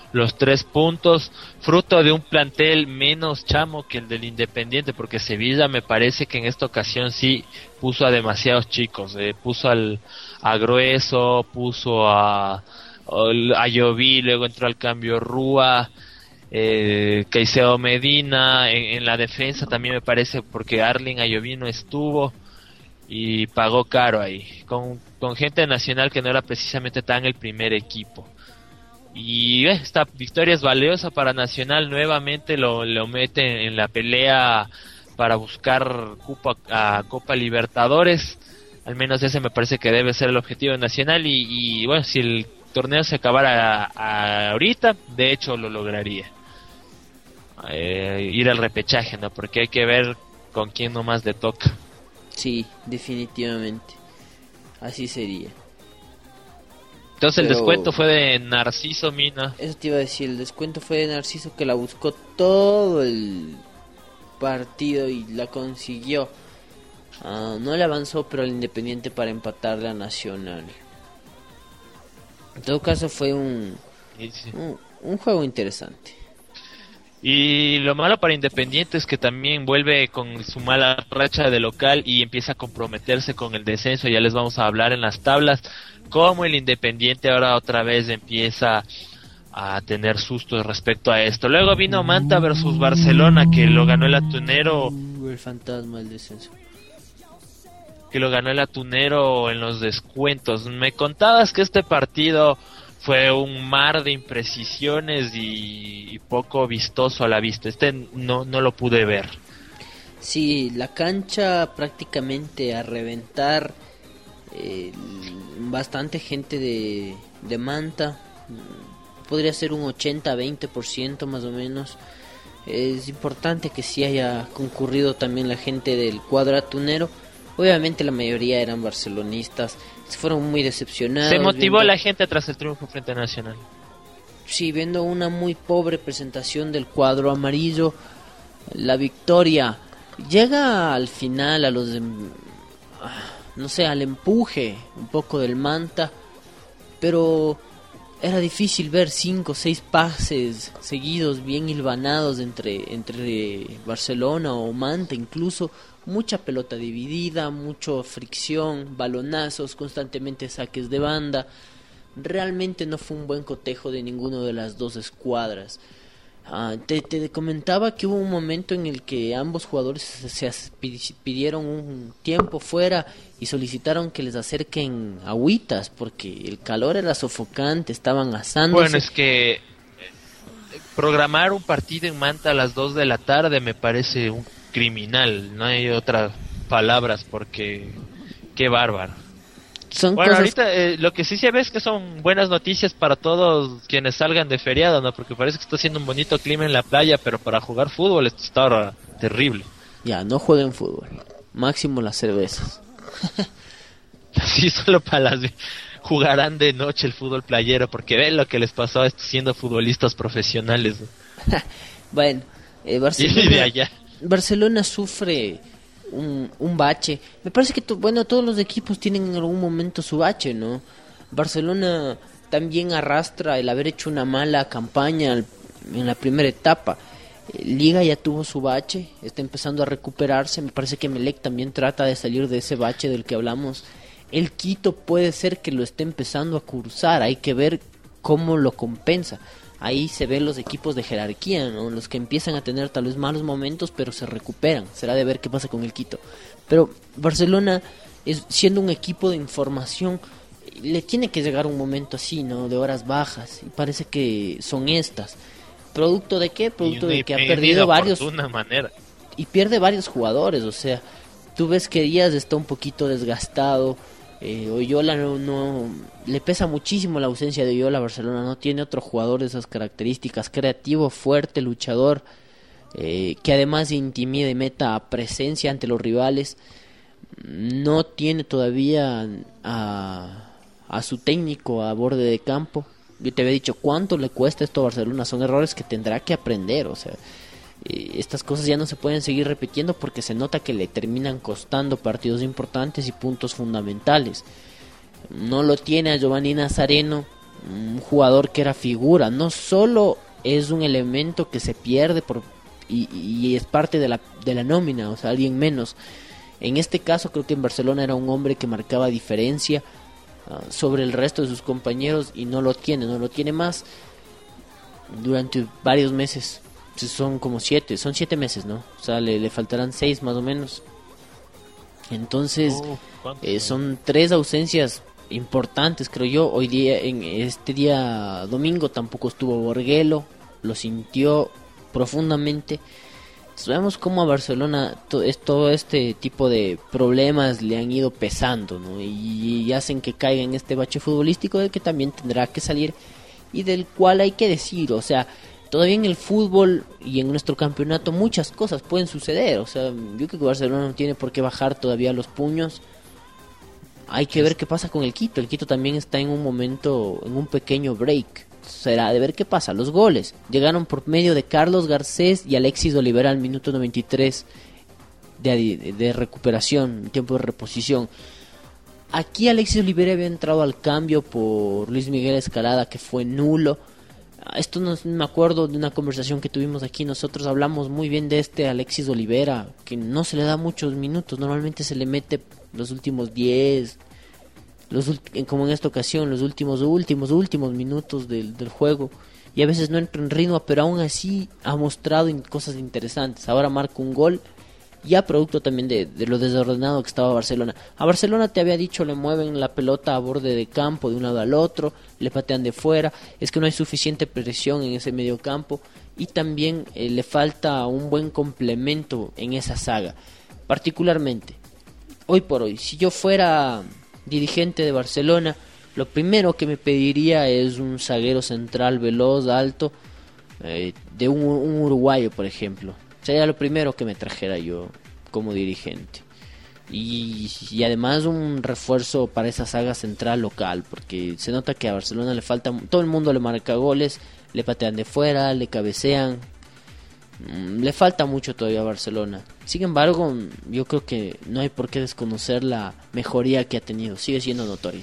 los tres puntos, fruto de un plantel menos chamo que el del Independiente, porque Sevilla me parece que en esta ocasión sí puso a demasiados chicos, eh, puso al a Grueso, puso a a Lloví, luego entró al cambio Rúa, eh, Caicedo Medina, en, en la defensa también me parece, porque Arling Ayoví no estuvo y pagó caro ahí, con, con gente nacional que no era precisamente tan el primer equipo. Y eh, esta victoria es valiosa para Nacional, nuevamente lo, lo mete en la pelea para buscar cupo a, a Copa Libertadores, al menos ese me parece que debe ser el objetivo de Nacional, y, y bueno, si el torneo se acabara a, a ahorita, de hecho lo lograría, eh, ir al repechaje, ¿no? Porque hay que ver con quién nomás le toca. Sí, definitivamente, así sería. Entonces Pero el descuento fue de Narciso Mina. Eso te iba a decir, el descuento fue de Narciso, que la buscó todo el partido y la consiguió. Ah, no le avanzó, pero el Independiente para empatarle a Nacional. En todo caso fue un, Sí, sí. un, un juego interesante. Y lo malo para Independiente es que también vuelve con su mala racha de local y empieza a comprometerse con el descenso. Ya les vamos a hablar en las tablas cómo el Independiente ahora otra vez empieza a tener sustos respecto a esto. Luego vino Manta versus Barcelona, que lo ganó el Atunero, Uh, el fantasma del descenso. que lo ganó el Atunero en los descuentos. Me contabas que este partido fue un mar de imprecisiones y, y poco vistoso a la vista. Este no, no lo pude ver. Sí, la cancha prácticamente a reventar, eh, bastante gente de, de Manta, podría ser un ochenta a veinte por ciento más o menos. Es importante que sí haya concurrido también la gente del cuadro atunero. Obviamente la mayoría eran barcelonistas, se fueron muy decepcionados. Se motivó viendo, la gente tras el triunfo frente a Nacional. Sí, viendo una muy pobre presentación del cuadro amarillo. La victoria llega al final a los de, no sé, al empuje un poco del Manta, pero era difícil ver cinco o seis pases seguidos bien hilvanados entre entre Barcelona o Manta, incluso mucha pelota dividida, mucha fricción, balonazos, constantemente saques de banda. Realmente no fue un buen cotejo de ninguno de las dos escuadras. Ah, te, te comentaba que hubo un momento en el que ambos jugadores se, se pidieron un tiempo fuera y solicitaron que les acerquen agüitas porque el calor era sofocante, estaban asándose. Bueno, es que eh, programar un partido en Manta a las dos de la tarde me parece un criminal, no hay otras palabras, porque qué bárbaro. Son Bueno, cosas... ahorita eh, lo que sí se ve es que son buenas noticias para todos quienes salgan de feriado, ¿no? Porque parece que está haciendo un bonito clima en la playa, pero para jugar fútbol esto está ahora terrible. Ya, no jueguen fútbol, máximo las cervezas. Sí, solo para las... jugarán de noche el fútbol playero, porque ven lo que les pasó a estos siendo futbolistas profesionales, ¿no? Bueno, eh, Barcelona... Y de allá. Barcelona sufre un, un bache. Me parece que to, bueno, todos los equipos tienen en algún momento su bache, ¿no? Barcelona también arrastra el haber hecho una mala campaña al, en la primera etapa. Eh, Liga ya tuvo su bache, está empezando a recuperarse. Me parece que Melec también trata de salir de ese bache del que hablamos. El Quito puede ser que lo esté empezando a cursar, hay que ver cómo lo compensa. Ahí se ven los equipos de jerarquía, ¿no? Los que empiezan a tener tal vez malos momentos, pero se recuperan. Será de ver qué pasa con el Quito. Pero Barcelona, es, siendo un equipo de información, le tiene que llegar un momento así, ¿no? De horas bajas. Y parece que son estas. ¿Producto de qué? Producto de que ha perdido varios... manera. Y pierde varios jugadores, o sea, tú ves que Díaz está un poquito desgastado. Eh, Oyola no, no le pesa muchísimo la ausencia de Oyola. Barcelona no tiene otro jugador de esas características, creativo, fuerte, luchador, eh, que además intimida y meta presencia ante los rivales. No tiene todavía a, a su técnico a borde de campo. Yo te había dicho cuánto le cuesta esto a Barcelona, son errores que tendrá que aprender, o sea, eh, estas cosas ya no se pueden seguir repitiendo porque se nota que le terminan costando partidos importantes y puntos fundamentales. No lo tiene a Giovanni Nazareno, un jugador que era figura, no solo es un elemento que se pierde por y, y es parte de la, de la nómina, o sea, alguien menos. En este caso creo que en Barcelona era un hombre que marcaba diferencia uh, sobre el resto de sus compañeros y no lo tiene, no lo tiene más durante varios meses. Son como siete, son siete meses, ¿no? O sea, le, le faltarán seis más o menos. Entonces, Oh, eh, son tres ausencias importantes, creo yo. Hoy día, en este día domingo, tampoco estuvo Borguelo, lo sintió profundamente. Sabemos cómo a Barcelona to, es, todo este tipo de problemas le han ido pesando, ¿no? Y, y hacen que caiga en este bache futbolístico del que también tendrá que salir y del cual hay que decir, o sea, todavía en el fútbol y en nuestro campeonato muchas cosas pueden suceder. O sea, yo creo que Barcelona no tiene por qué bajar todavía los puños. Hay que ver qué pasa con el Quito. El Quito también está en un momento, en un pequeño break. Será de ver qué pasa. Los goles llegaron por medio de Carlos Garcés y Alexis Olivera al minuto noventa y tres de, de recuperación, tiempo de reposición. Aquí Alexis Olivera había entrado al cambio por Luis Miguel Escalada, que fue nulo. Esto no me acuerdo de una conversación que tuvimos aquí. Nosotros hablamos muy bien de este Alexis Olivera, que no se le da muchos minutos. Normalmente se le mete los últimos diez, los ulti- como en esta ocasión, los últimos, últimos, últimos minutos del, del juego. Y a veces no entra en ritmo, pero aún así ha mostrado in- cosas interesantes. Ahora marca un gol, ya producto también de, de lo desordenado que estaba Barcelona. A Barcelona, te había dicho, le mueven la pelota a borde de campo de un lado al otro, le patean de fuera, es que no hay suficiente presión en ese medio campo y también eh, le falta un buen complemento en esa saga. Particularmente, hoy por hoy, si yo fuera dirigente de Barcelona, lo primero que me pediría es un zaguero central veloz, alto, eh, de un, un uruguayo, por ejemplo. Sería lo primero que me trajera yo como dirigente. Y, y además un refuerzo para esa saga central local, porque se nota que a Barcelona le falta, todo el mundo le marca goles, le patean de fuera, le cabecean, mm, le falta mucho todavía a Barcelona. Sin embargo, yo creo que no hay por qué desconocer la mejoría que ha tenido, sigue siendo notoria.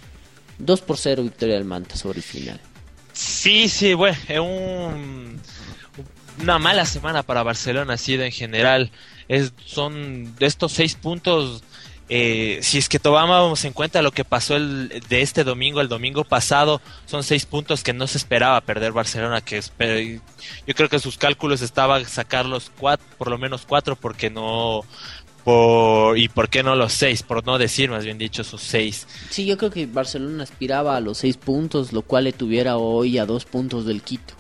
dos por cero victoria del Manta sobre el final. Sí, sí, bueno, es un... una mala semana para Barcelona ha sido en general. Es, son de estos seis puntos, eh, si es que tomamos en cuenta lo que pasó el, de este domingo, el domingo pasado, son seis puntos que no se esperaba perder Barcelona, que esper- yo creo que sus cálculos estaban sacar los cuatro, por lo menos cuatro, porque no, por, y por qué no los seis, por no decir más bien dicho sus seis. Sí, yo creo que Barcelona aspiraba a los seis puntos, lo cual le tuviera hoy a dos puntos del Quito.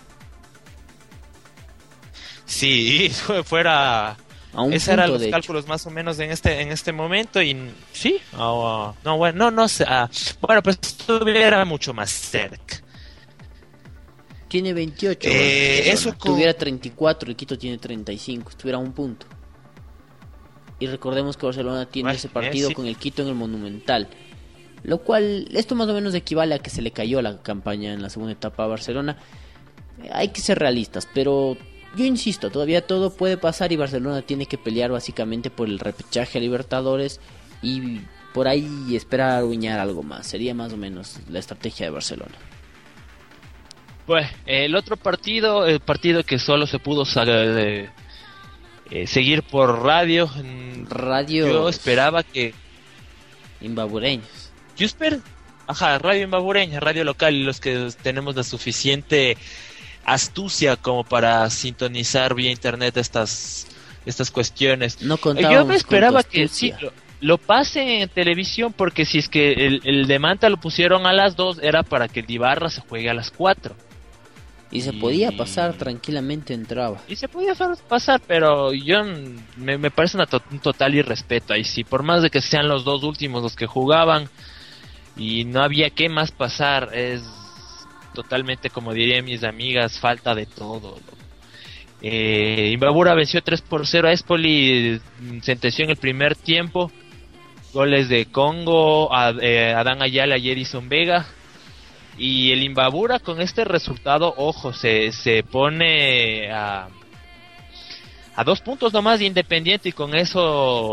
Sí, fuera... A un Ese eran punto, los de cálculos más o menos en este en este momento y sí, oh, no bueno, no no sé, ah, bueno, pues estuviera mucho más cerca. Tiene veintiocho. Eh, eso Si con... tuviera treinta y cuatro, el Quito tiene treinta y cinco, estuviera a un punto. Y recordemos que Barcelona tiene Bueno, ese partido eh, sí. con el Quito en el Monumental. Lo cual, esto más o menos equivale a que se le cayó la campaña en la segunda etapa a Barcelona. Eh, hay que ser realistas, pero yo insisto, todavía todo puede pasar y Barcelona tiene que pelear básicamente por el repechaje a Libertadores y por ahí esperar aruñar algo más. Sería más o menos la estrategia de Barcelona. Bueno, el otro partido, el partido que solo se pudo sa- de, eh, seguir por radio, mm, Radio yo esperaba que Imbabureños. yo espero, ajá, radio imbabureña, radio local, y los que tenemos la suficiente astucia como para sintonizar vía internet estas estas cuestiones. No Eh, contábamos Yo me esperaba con tu que sí astucia. lo, lo pase en televisión, porque si es que el, el de Manta lo pusieron a las dos era para que el de Ibarra se juegue a las cuatro. Y se Y- podía pasar tranquilamente, entraba. Y se podía hacer pasar, pero yo n- me, me parece una to- un total irrespeto ahí sí, por más de que sean los dos últimos los que jugaban y no había qué más pasar, es totalmente, como dirían mis amigas, falta de todo. loco. Eh, Imbabura venció tres por cero a Espoli, mm, sentenció en el primer tiempo, goles de Congo, a, eh, Adán Ayala y Edison Vega. Y el Imbabura con este resultado, ojo, se, se pone a, a dos puntos nomás de Independiente y con eso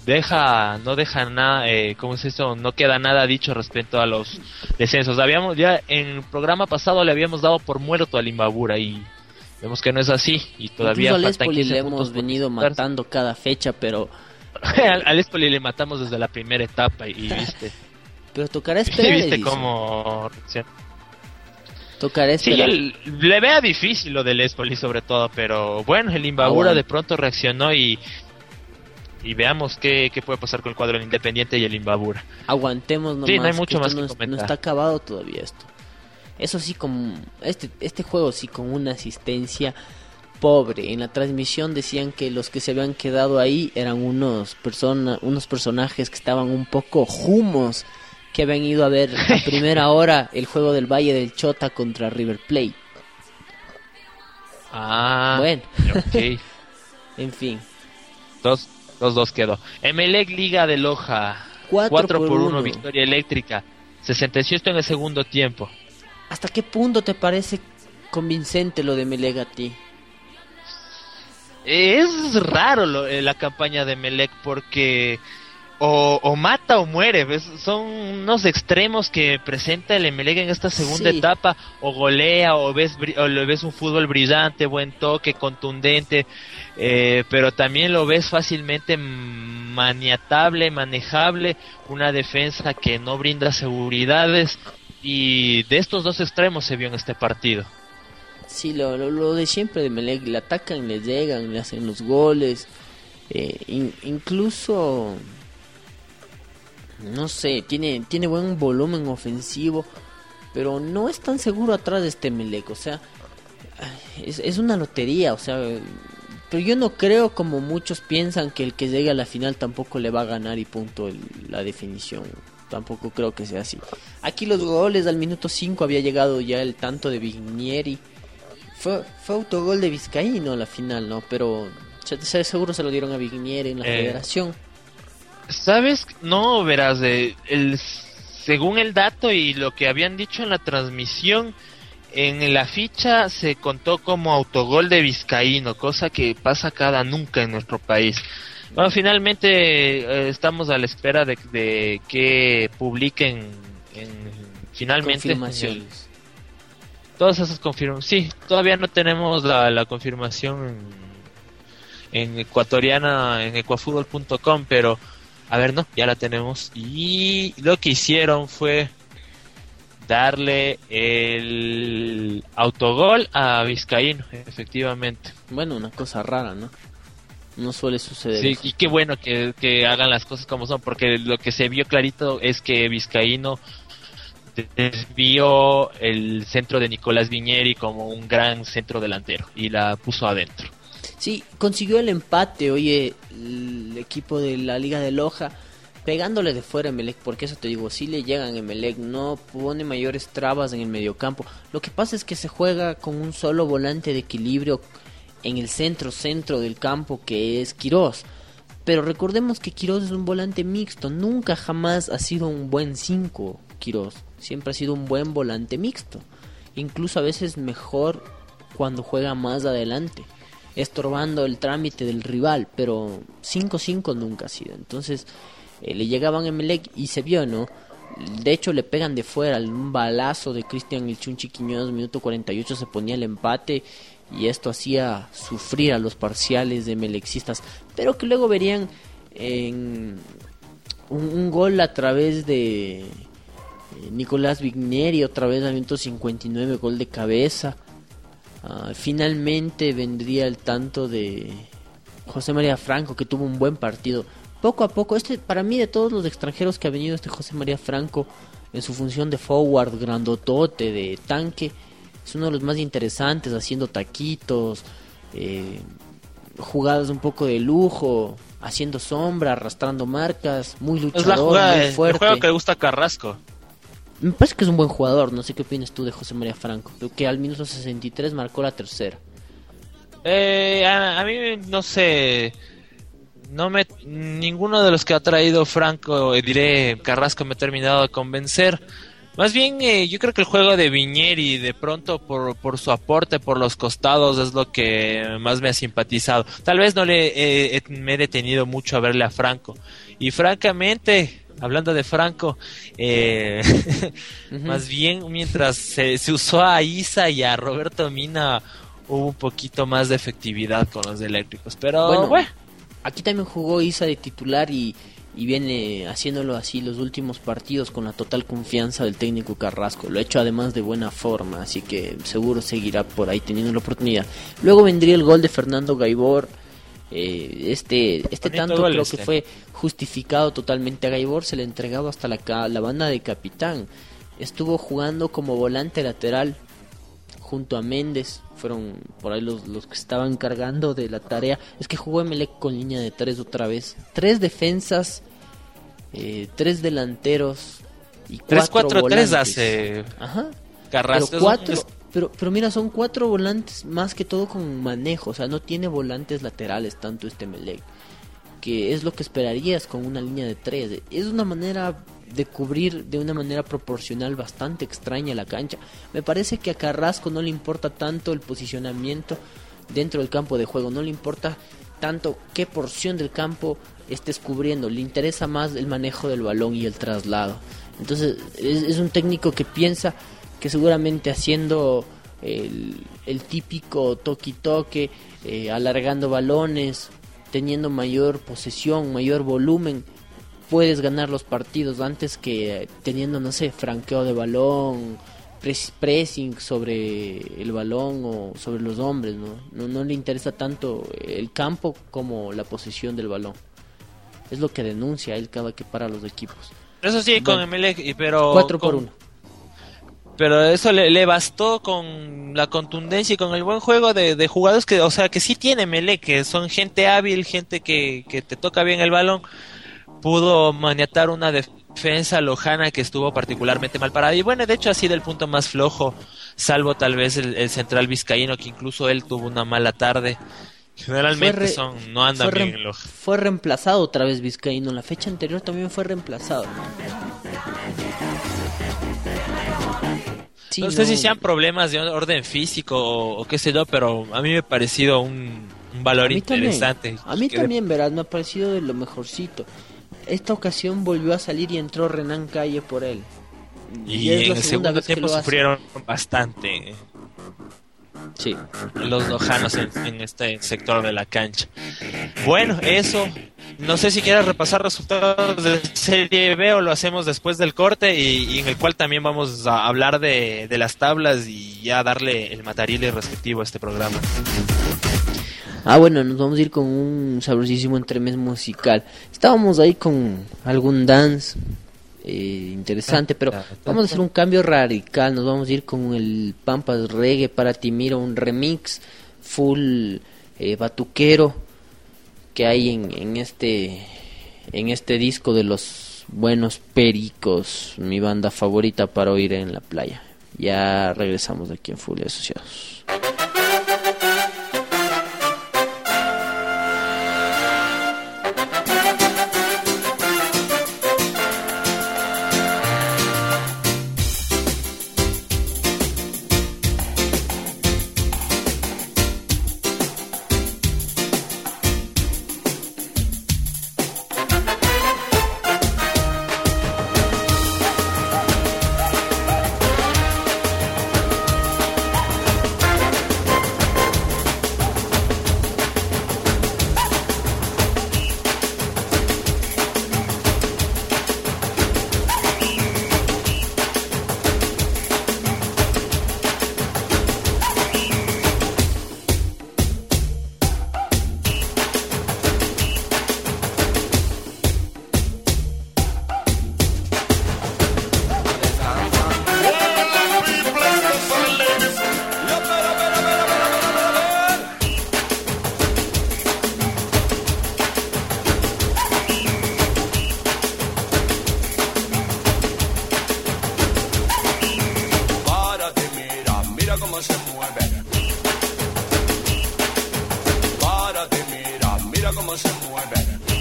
deja, no deja nada, eh, ¿cómo es eso? No queda nada dicho respecto a los descensos. Habíamos ya en el programa pasado le habíamos dado por muerto al Imbabura y vemos que no es así y todavía Incluso al faltan Espoli quince le puntos hemos por venido disputar. matando cada fecha, pero al, al Espoli le matamos desde la primera etapa y, y viste, pero tocará y esperar. viste Edison. cómo Tocará sí, esperar. él, le vea difícil lo del Espoli sobre todo, pero bueno, el Imbabura Ah, bueno. de pronto reaccionó y y veamos qué, qué puede pasar con el cuadro del Independiente y el Imbabura. Aguantemos nomás. Sí, no hay que mucho esto más que no, es- comentar. no está acabado todavía esto. Eso sí, con este este juego sí con una asistencia pobre. En la transmisión decían que los que se habían quedado ahí eran unos persona, unos personajes que estaban un poco humos, que habían ido a ver a primera hora el juego del Valle del Chota contra River Plate. Ah, Bueno. ok. En fin, Dos, dos, dos quedó. Emelec Liga de Loja. Cuatro cuatro por por uno. uno, victoria eléctrica. sesenta y siete en el segundo tiempo. ¿hasta qué punto te parece convincente lo de Melega a ti? Es raro lo- eh, la campaña de Emelec porque o, o mata o muere. ¿Ves? Son unos extremos que presenta el Emelec en esta segunda Sí. etapa. O golea o ves, bri- o lo ves un fútbol brillante, buen toque, contundente. Eh, pero también lo ves fácilmente maniatable, manejable. Una defensa que no brinda seguridades. Y de estos dos extremos se vio en este partido. Sí, lo, lo, lo de siempre de Melec, le atacan, le llegan, le hacen los goles, eh, in- incluso, no sé, tiene, tiene buen volumen ofensivo, pero no es tan seguro atrás de este Melec, o sea, ay, es, es una lotería, o sea, pero yo no creo como muchos piensan que el que llegue a la final tampoco le va a ganar y punto el- la definición. Tampoco creo que sea así. Aquí los goles al minuto cinco había llegado ya el tanto de Vignieri. Fue, fue autogol de Vizcaíno la final, ¿no? Pero se- se- seguro se lo dieron a Vignieri en la Eh. federación. ¿Sabes? No, verás, eh, el, según el dato y lo que habían dicho en la transmisión, en la ficha se contó como autogol de Vizcaíno, cosa que pasa cada nunca en nuestro país. Bueno, finalmente eh, estamos a la espera de, de que publiquen en, finalmente en el- Confirmaciones. todas esas confirmaciones. Sí, todavía no tenemos la, la confirmación en, en ecuatoriana, en ecuafutbol punto com, pero a ver, no, ya la tenemos. Y lo que hicieron fue darle el autogol a Vizcaíno, efectivamente. Bueno, una cosa rara, ¿no? No suele suceder. Sí, eso. y qué bueno que, que hagan las cosas como son, porque lo que se vio clarito es que Vizcaíno desvió el centro de Nicolás Viñeri como un gran centro delantero y la puso adentro. Sí, consiguió el empate, oye, el equipo de la Liga de Loja, pegándole de fuera a Emelec, porque eso te digo, si le llegan a Emelec, no pone mayores trabas en el mediocampo. Lo que pasa es que se juega con un solo volante de equilibrio en el centro, centro del campo, que es Quirós. Pero recordemos que Quirós es un volante mixto, nunca jamás ha sido un buen cinco Quirós, siempre ha sido un buen volante mixto, incluso a veces mejor cuando juega más adelante, estorbando el trámite del rival, pero cinco cinco nunca ha sido. Entonces eh, le llegaban a Emelec y se vio, ¿no? De hecho le pegan de fuera, un balazo de Cristian El Chunchi Quiñones, minuto cuarenta y ocho se ponía el empate y esto hacía sufrir a los parciales de melexistas, pero que luego verían en un, un gol a través de eh, Nicolás Vigneri, otra vez al minuto cincuenta y nueve, gol de cabeza. Uh, finalmente vendría el tanto de José María Franco, que tuvo un buen partido. Poco a poco, este para mí de todos los extranjeros que ha venido, este José María Franco en su función de forward, grandotote, de tanque, es uno de los más interesantes, haciendo taquitos, eh, jugadas un poco de lujo, haciendo sombra, arrastrando marcas, muy luchador, Es la jugada, muy el fuerte. juego que le gusta a Carrasco. Me parece que es un buen jugador, no sé qué opinas tú de José María Franco, que al minuto sesenta y tres marcó la tercera. Eh, a, a mí no sé, no me ninguno de los que ha traído Franco, eh, diré Carrasco, me ha terminado de convencer. Más bien, eh, yo creo que el juego de Viñeri, de pronto por, por su aporte por los costados, es lo que más me ha simpatizado. Tal vez no le eh, eh, me he detenido mucho a verle a Franco. Y francamente, hablando de Franco, eh, uh-huh. más bien mientras se, se usó a Isa y a Roberto Mina, hubo un poquito más de efectividad con los eléctricos. Pero bueno, bueno. Aquí también jugó Isa de titular y... y viene haciéndolo así los últimos partidos con la total confianza del técnico Carrasco. Lo ha hecho además de buena forma, así que seguro seguirá por ahí teniendo la oportunidad. Luego vendría el gol de Fernando Gaibor. Eh, este este tanto creo este. que fue justificado totalmente a Gaibor, se le entregaba hasta la, la banda de capitán. Estuvo jugando como volante lateral junto a Méndez, fueron por ahí los, los que estaban cargando de la tarea. Es que jugó Emelec con línea de tres otra vez. Tres defensas, eh, tres delanteros y cuatro tres cuatro volantes. tres hace Ajá. Carrasco. Pero, cuatro, es... pero, pero mira, son cuatro volantes más que todo con manejo. O sea, no tiene volantes laterales tanto este Emelec, que es lo que esperarías con una línea de tres. Es una manera de cubrir de una manera proporcional bastante extraña la cancha. Me parece que a Carrasco no le importa tanto el posicionamiento dentro del campo de juego, no le importa tanto qué porción del campo estés cubriendo, le interesa más el manejo del balón y el traslado. Entonces es, es un técnico que piensa que seguramente haciendo el, el típico toque-toque, eh, alargando balones, teniendo mayor posesión, mayor volumen, puedes ganar los partidos antes que teniendo, no sé, franqueo de balón, press, pressing sobre el balón o sobre los hombres, ¿no? No, no le interesa tanto el campo como la posesión del balón. Es lo que denuncia él cada que para los equipos. Eso sí, bueno, con Emelec, pero... cuatro por uno. Pero eso le, le bastó con la contundencia y con el buen juego de, de jugadores que, o sea, que sí tiene Emelec, que son gente hábil, gente que, que te toca bien el balón. Pudo maniatar una defensa lojana que estuvo particularmente mal parada. Y bueno, de hecho ha sido el punto más flojo, salvo tal vez el, el central vizcaíno, que incluso él tuvo una mala tarde. Generalmente re, son no andan bien en Loja. Fue reemplazado otra vez Vizcaíno. La fecha anterior también fue reemplazado. Sí, no sé no. si sean problemas de orden físico o, o qué sé yo, pero a mí me ha parecido un, un valor a interesante. También. A mí también, de... verás, me ha parecido de lo mejorcito. Esta ocasión volvió a salir y entró Renan Calle por él. Y, y en el segundo tiempo sufrieron bastante. Sí. Los lojanos en, en este sector de la cancha. Bueno, eso. No sé si quieres repasar resultados de Serie B o lo hacemos después del corte y, y en el cual también vamos a hablar de, de las tablas y ya darle el matarile respectivo a este programa. Ah, bueno, nos vamos a ir con un sabrosísimo entremés musical. Estábamos ahí con algún dance eh, interesante, pero vamos a hacer un cambio radical. Nos vamos a ir con el Pampas Reggae para ti, mira, un remix full eh, batuquero que hay en, en este en este disco de los buenos Pericos, mi banda favorita para oír en la playa. Ya regresamos aquí en Full Asociados.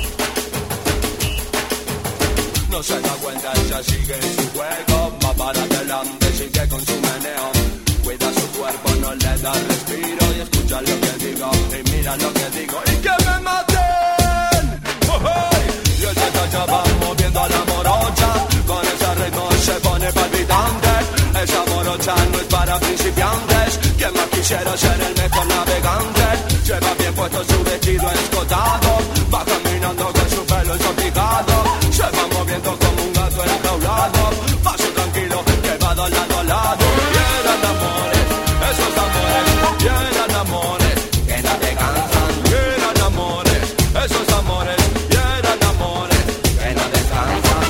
No se da cuenta, ella sigue en su juego, más para sigue con su meneo. Cuida su cuerpo, no le da respiro. Y escucha lo que digo, y mira lo que digo. ¡Y que me maten! ¡Oh, hey! Y el cha-cha-cha va moviendo a la morocha. Con ese ritmo se pone palpitante. Esa morocha no es para principiantes. Quien más quisiera ser el mejor navegante. Lleva bien puesto su vestido escotado. Va caminando con su pelo ensortijado. Se va moviendo como un gato enjaulado. Paso tranquilo que va de lado a lado. Y eran amores, esos amores. Y eran amores que no te cansan. Y eran amores, esos amores. Y eran amores que no descansan.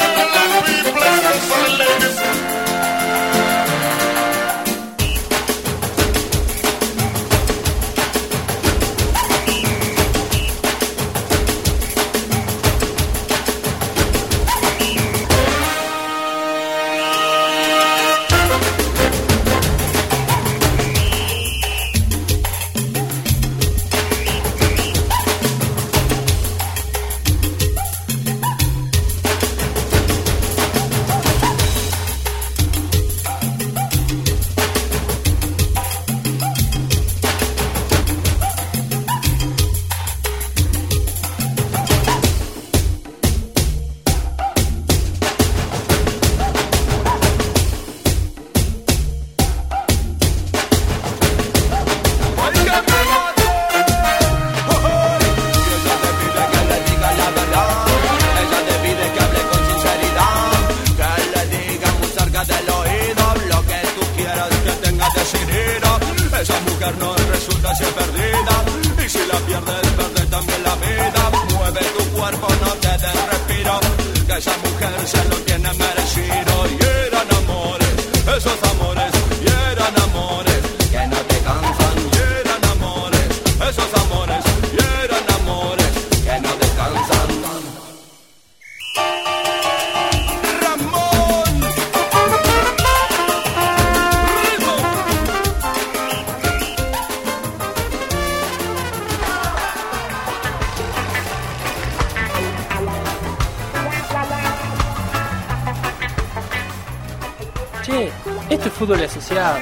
Che, esto es fútbol asociado.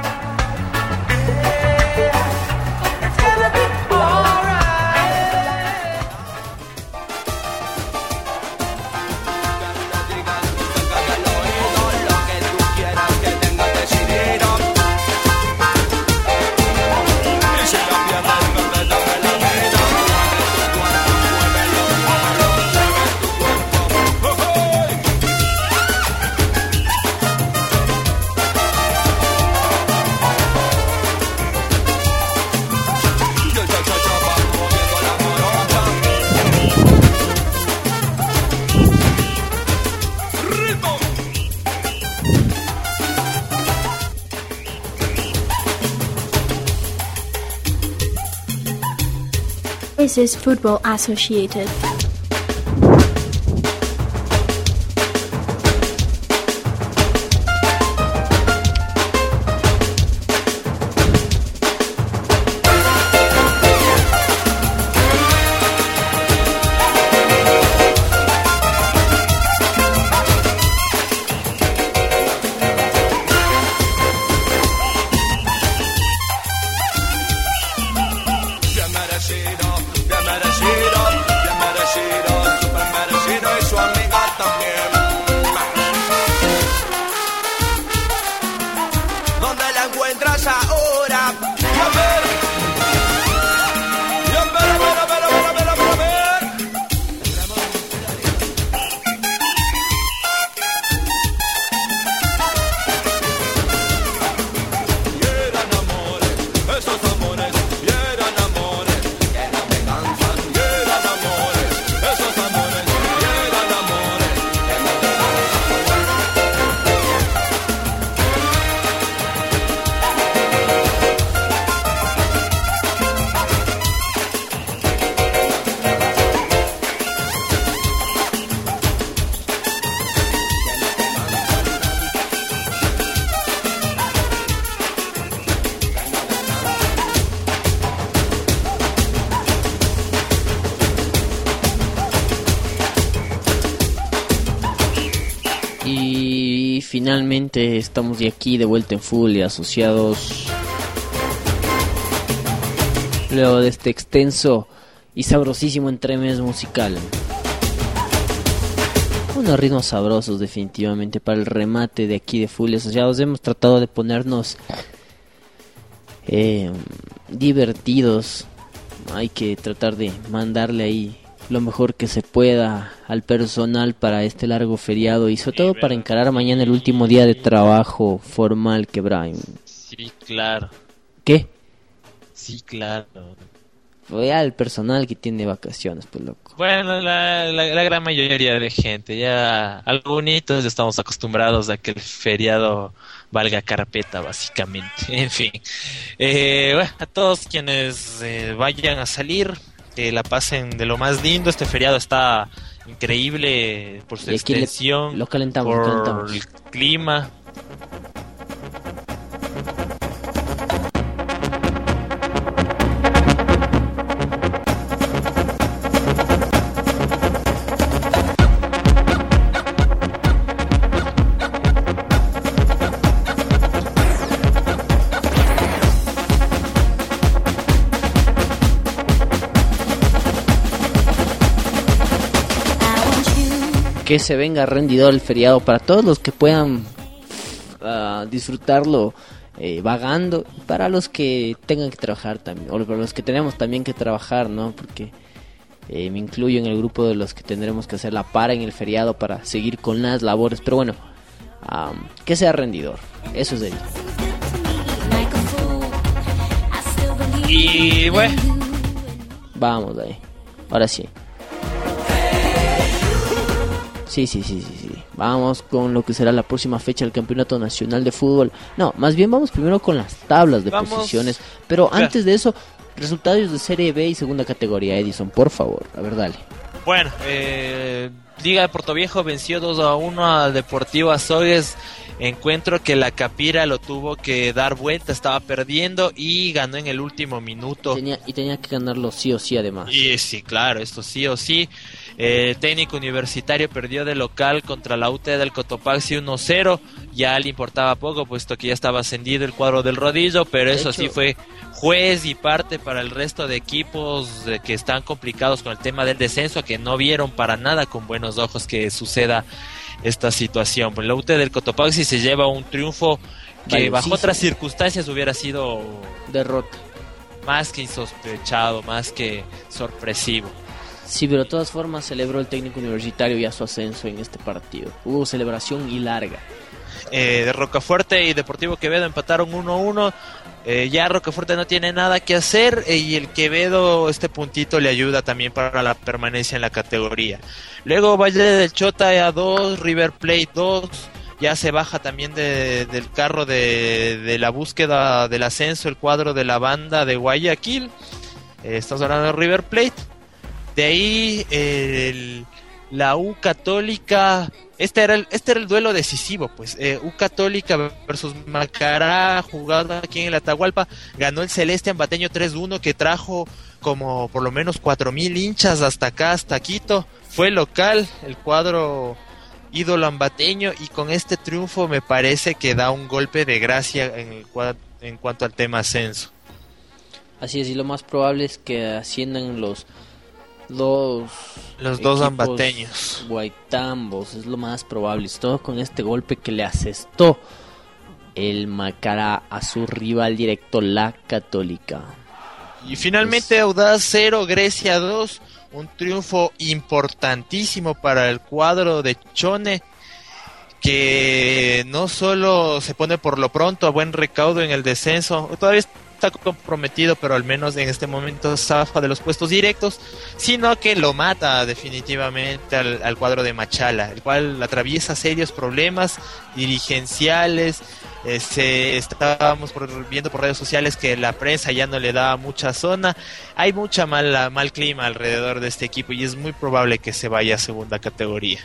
This is Football Associated. finalmente estamos de aquí de vuelta en Fútbol y Asociados. Luego de este extenso y sabrosísimo entremés musical. Unos ritmos sabrosos definitivamente para el remate de aquí de Fútbol y Asociados. Hemos tratado de ponernos eh, divertidos. Hay que tratar de mandarle ahí lo mejor que se pueda al personal para este largo feriado y sobre todo para encarar mañana el último día de trabajo formal que Brian. Sí, claro. ¿Qué? Sí, claro. Fue al personal que tiene vacaciones, pues loco. Bueno, la, la, la gran mayoría de gente, ya algunos estamos acostumbrados a que el feriado valga carpeta, básicamente. En fin, eh, bueno, a todos quienes eh, vayan a salir, que la pasen de lo más lindo. Este feriado está increíble por su extensión, le, lo calentamos, por calentamos. el clima. Que se venga rendidor el feriado para todos los que puedan uh, disfrutarlo eh, vagando, para los que tengan que trabajar también, o para los que tenemos también que trabajar, ¿no? Porque eh, me incluyo en el grupo de los que tendremos que hacer la para en el feriado para seguir con las labores, pero bueno, um, que sea rendidor, eso es de ahí. Y bueno, vamos de ahí, ahora sí. Sí, sí, sí, sí, sí. Vamos con lo que será la próxima fecha del Campeonato Nacional de Fútbol. No, más bien vamos primero con las tablas de vamos. posiciones. Pero claro, antes de eso, resultados de Serie B y Segunda Categoría. Edison, por favor. A ver, dale. Bueno, eh, Liga de Portoviejo venció dos a uno al Deportivo Azogues. Encuentro que la Capira lo tuvo que dar vuelta, estaba perdiendo y ganó en el último minuto. Tenía, y tenía que ganarlo sí o sí además. Y sí, claro, esto sí o sí. Eh, Técnico Universitario perdió de local contra la U T del Cotopaxi uno cero. Ya le importaba poco, puesto que ya estaba ascendido el cuadro del Rodillo, pero De eso hecho, sí fue juez y parte para el resto de equipos eh, que están complicados con el tema del descenso, que no vieron para nada con buenos ojos que suceda esta situación. Pues la U T del Cotopaxi se lleva un triunfo que bajo otras circunstancias hubiera sido derrota, más que insospechado, más que sorpresivo. Sí, pero de todas formas celebró el Técnico Universitario ya su ascenso en este partido. Hubo celebración y larga. Eh, de Rocafuerte y Deportivo Quevedo empataron uno a uno. Eh, ya Rocafuerte no tiene nada que hacer eh, y el Quevedo este puntito le ayuda también para la permanencia en la categoría. Luego Valle del Chota a dos, River Plate dos. Ya se baja también de, del carro de, de la búsqueda del ascenso el cuadro de la banda de Guayaquil. Eh, estamos hablando de River Plate. De ahí eh, el, la U Católica, este era el, este era el duelo decisivo, pues eh, U Católica versus Macará, jugado aquí en el Atahualpa, ganó el Celeste Ambateño tres uno, que trajo como por lo menos cuatro mil hinchas hasta acá, hasta Quito. Fue local el cuadro ídolo ambateño, y con este triunfo me parece que da un golpe de gracia en, el cuadro, en cuanto al tema ascenso. Así es, y lo más probable es que asciendan los Dos los dos ambateños guaitambos, es lo más probable, todo con este golpe que le asestó el Macará a su rival directo, la Católica. Y finalmente es... Audaz cero, Grecia dos, un triunfo importantísimo para el cuadro de Chone, que no solo se pone por lo pronto a buen recaudo en el descenso, todavía está comprometido, pero al menos en este momento zafa de los puestos directos, sino que lo mata definitivamente al, al cuadro de Machala, el cual atraviesa serios problemas dirigenciales. Eh, se estábamos por, viendo por redes sociales que la prensa ya no le da mucha zona, hay mucha mala, mal clima alrededor de este equipo y es muy probable que se vaya a segunda categoría.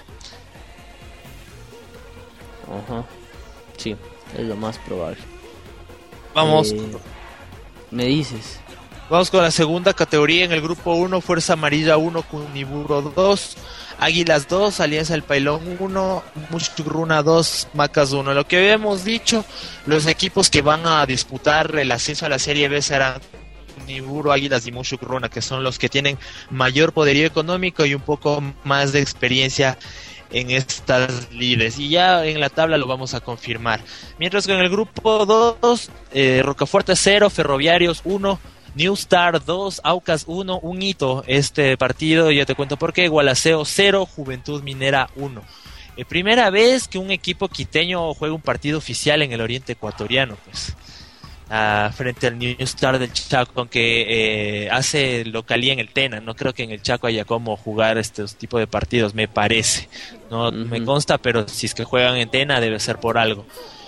Ajá, sí, es lo más probable. Vamos. Eh... Me dices. Vamos con la segunda categoría en el grupo uno, Fuerza Amarilla uno, Cuniburo dos. Águilas dos, Alianza del Pailón uno, Muchugruna dos, Macas uno. Lo que habíamos dicho, los equipos que van a disputar el ascenso a la Serie B serán Niburo, Águilas y Muchugruna, que son los que tienen mayor poderío económico y un poco más de experiencia en estas lides, y ya en la tabla lo vamos a confirmar. Mientras que en el grupo dos, eh, Rocafuerte cero, Ferroviarios uno, New Star dos, Aucas uno, un hito este partido, ya te cuento por qué. Gualaceo cero, Juventud Minera uno. Eh, primera vez que un equipo quiteño juega un partido oficial en el oriente ecuatoriano, pues, uh, frente al New Star del Chaco, aunque eh, hace localía en el Tena. No creo que en el Chaco haya como jugar estos tipos de partidos, me parece. No uh-huh. me consta, pero si es que juegan en Tena debe ser por algo.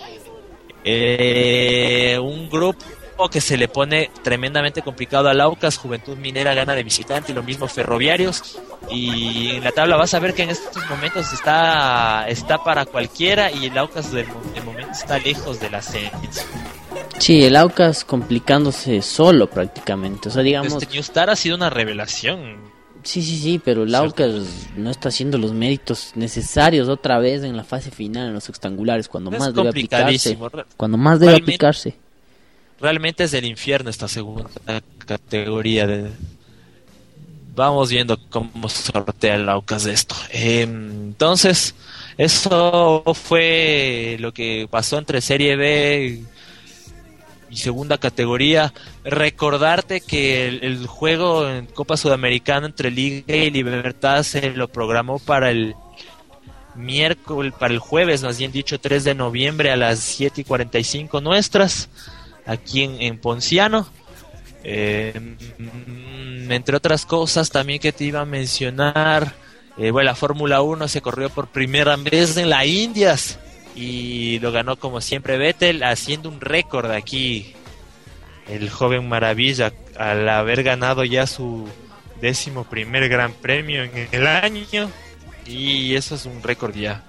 Eh, un grupo que se le pone tremendamente complicado al Aucas. Juventud Minera gana de visitante, y lo mismo Ferroviarios. Y en la tabla vas a ver que en estos momentos está está para cualquiera, y el Aucas de, de momento está lejos del ascenso. Sí, el Aucas complicándose solo prácticamente. O sea, digamos, este New Star ha sido una revelación. Sí, sí, sí, pero el Aucas no está haciendo los méritos necesarios otra vez en la fase final, en los sextangulares, cuando es más debe aplicarse. Cuando más debe realmente, aplicarse. Realmente es del infierno esta segunda categoría. De... Vamos viendo cómo sortea el Aucas de esto. Eh, entonces, eso fue lo que pasó entre Serie B y segunda categoría. Recordarte que el, el juego en Copa Sudamericana entre Liga y Libertad se lo programó para el miércoles, para el jueves, más bien dicho, tres de noviembre a las siete y cuarenta y cinco nuestras, aquí en, en Ponciano. Eh, entre otras cosas también que te iba a mencionar, eh, bueno, la Fórmula uno se corrió por primera vez en la Indias y lo ganó como siempre Vettel, haciendo un récord aquí el joven maravilla al haber ganado ya su décimo primer gran premio en el año, y eso es un récord ya.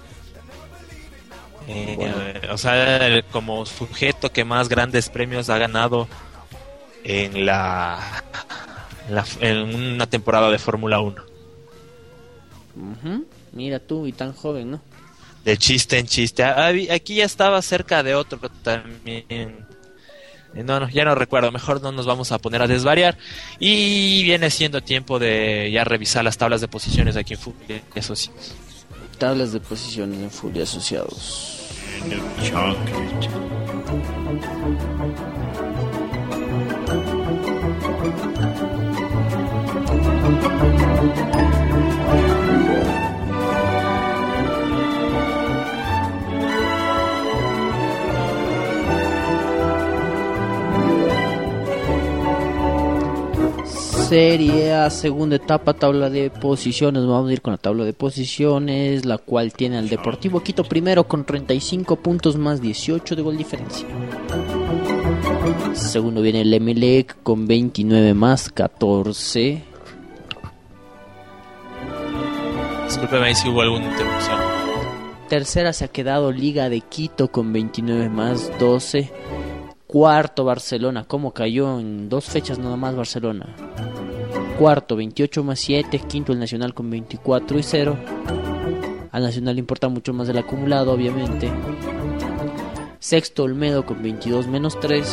Eh, bueno. O sea, como sujeto que más grandes premios ha ganado en la, en, la, en una temporada de Fórmula uno. Uh-huh. Mira tú, y tan joven, ¿no? De chiste en chiste. Aquí ya estaba cerca de otro también. No, no, ya no recuerdo. Mejor no nos vamos a poner a desvariar. Y viene siendo tiempo de ya revisar las tablas de posiciones aquí en Fútbol y Asociados. Tablas de posiciones en Fútbol y Asociados. Serie A, segunda etapa, tabla de posiciones. Vamos a ir con la tabla de posiciones, la cual tiene al Deportivo Quito primero con treinta y cinco puntos más dieciocho de gol diferencia. Segundo viene el Emelec con veintinueve más catorce. Discúlpeme si hubo alguna interrupción. Tercera se ha quedado Liga de Quito con veintinueve más doce. Cuarto Barcelona, ¿cómo cayó en dos fechas nada más Barcelona? Cuarto, veintiocho más siete. Quinto el Nacional con veinticuatro y cero. Al Nacional le importa mucho más el acumulado, obviamente. Sexto Olmedo con veintidós menos tres.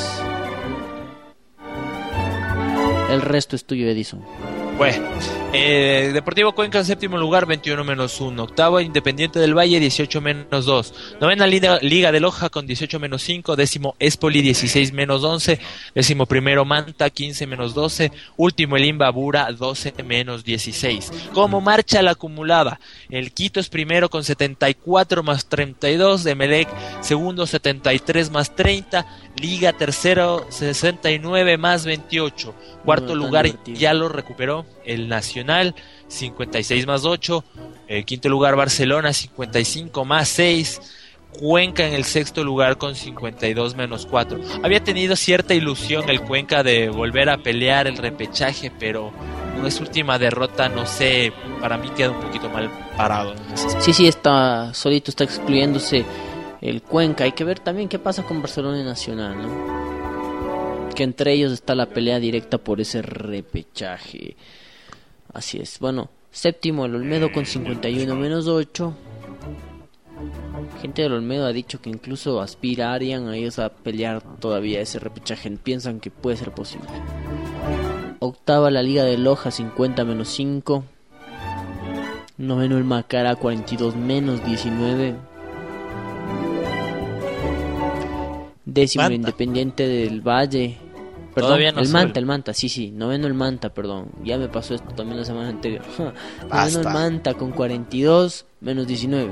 El resto es tuyo, Edison. Bueno, eh, Deportivo Cuenca en séptimo lugar, veintiuno menos uno. Octavo Independiente del Valle, dieciocho menos dos. Novena Liga, Liga de Loja con dieciocho menos cinco. Décimo Espoli, dieciséis menos once. Décimo primero Manta, quince menos doce. Último el Imbabura, doce menos dieciséis. ¿Cómo marcha la acumulada? El Quito es primero con setenta y cuatro más treinta y dos. Emelec segundo, setenta y tres más treinta. Liga tercero, sesenta y nueve más veintiocho. Cuarto no, lugar divertido. Ya lo recuperó el Nacional, cincuenta y seis más ocho. El quinto lugar Barcelona, cincuenta y cinco más seis. Cuenca en el sexto lugar con cincuenta y dos menos cuatro. Había tenido cierta ilusión el Cuenca de volver a pelear el repechaje, pero con esa última derrota, no sé, para mí queda un poquito mal parado. Sí, sí, está solito, está excluyéndose el Cuenca. Hay que ver también qué pasa con Barcelona y Nacional, ¿no? Que entre ellos está la pelea directa por ese repechaje. Así es. Bueno, Séptimo el Olmedo con cincuenta y uno menos ocho. Gente del Olmedo ha dicho que incluso aspirarían a ellos a pelear todavía ese repechaje. Piensan que puede ser posible. Octava la Liga de Loja, cincuenta menos cinco. Noveno el Macará, cuarenta y dos menos diecinueve. Décimo Manta. el Independiente del Valle. Perdón, Todavía no el sube. Manta, el Manta, sí, sí. Noveno el Manta, perdón. Ya me pasó esto también la semana anterior. Noveno Basta. el Manta con cuarenta y dos menos diecinueve.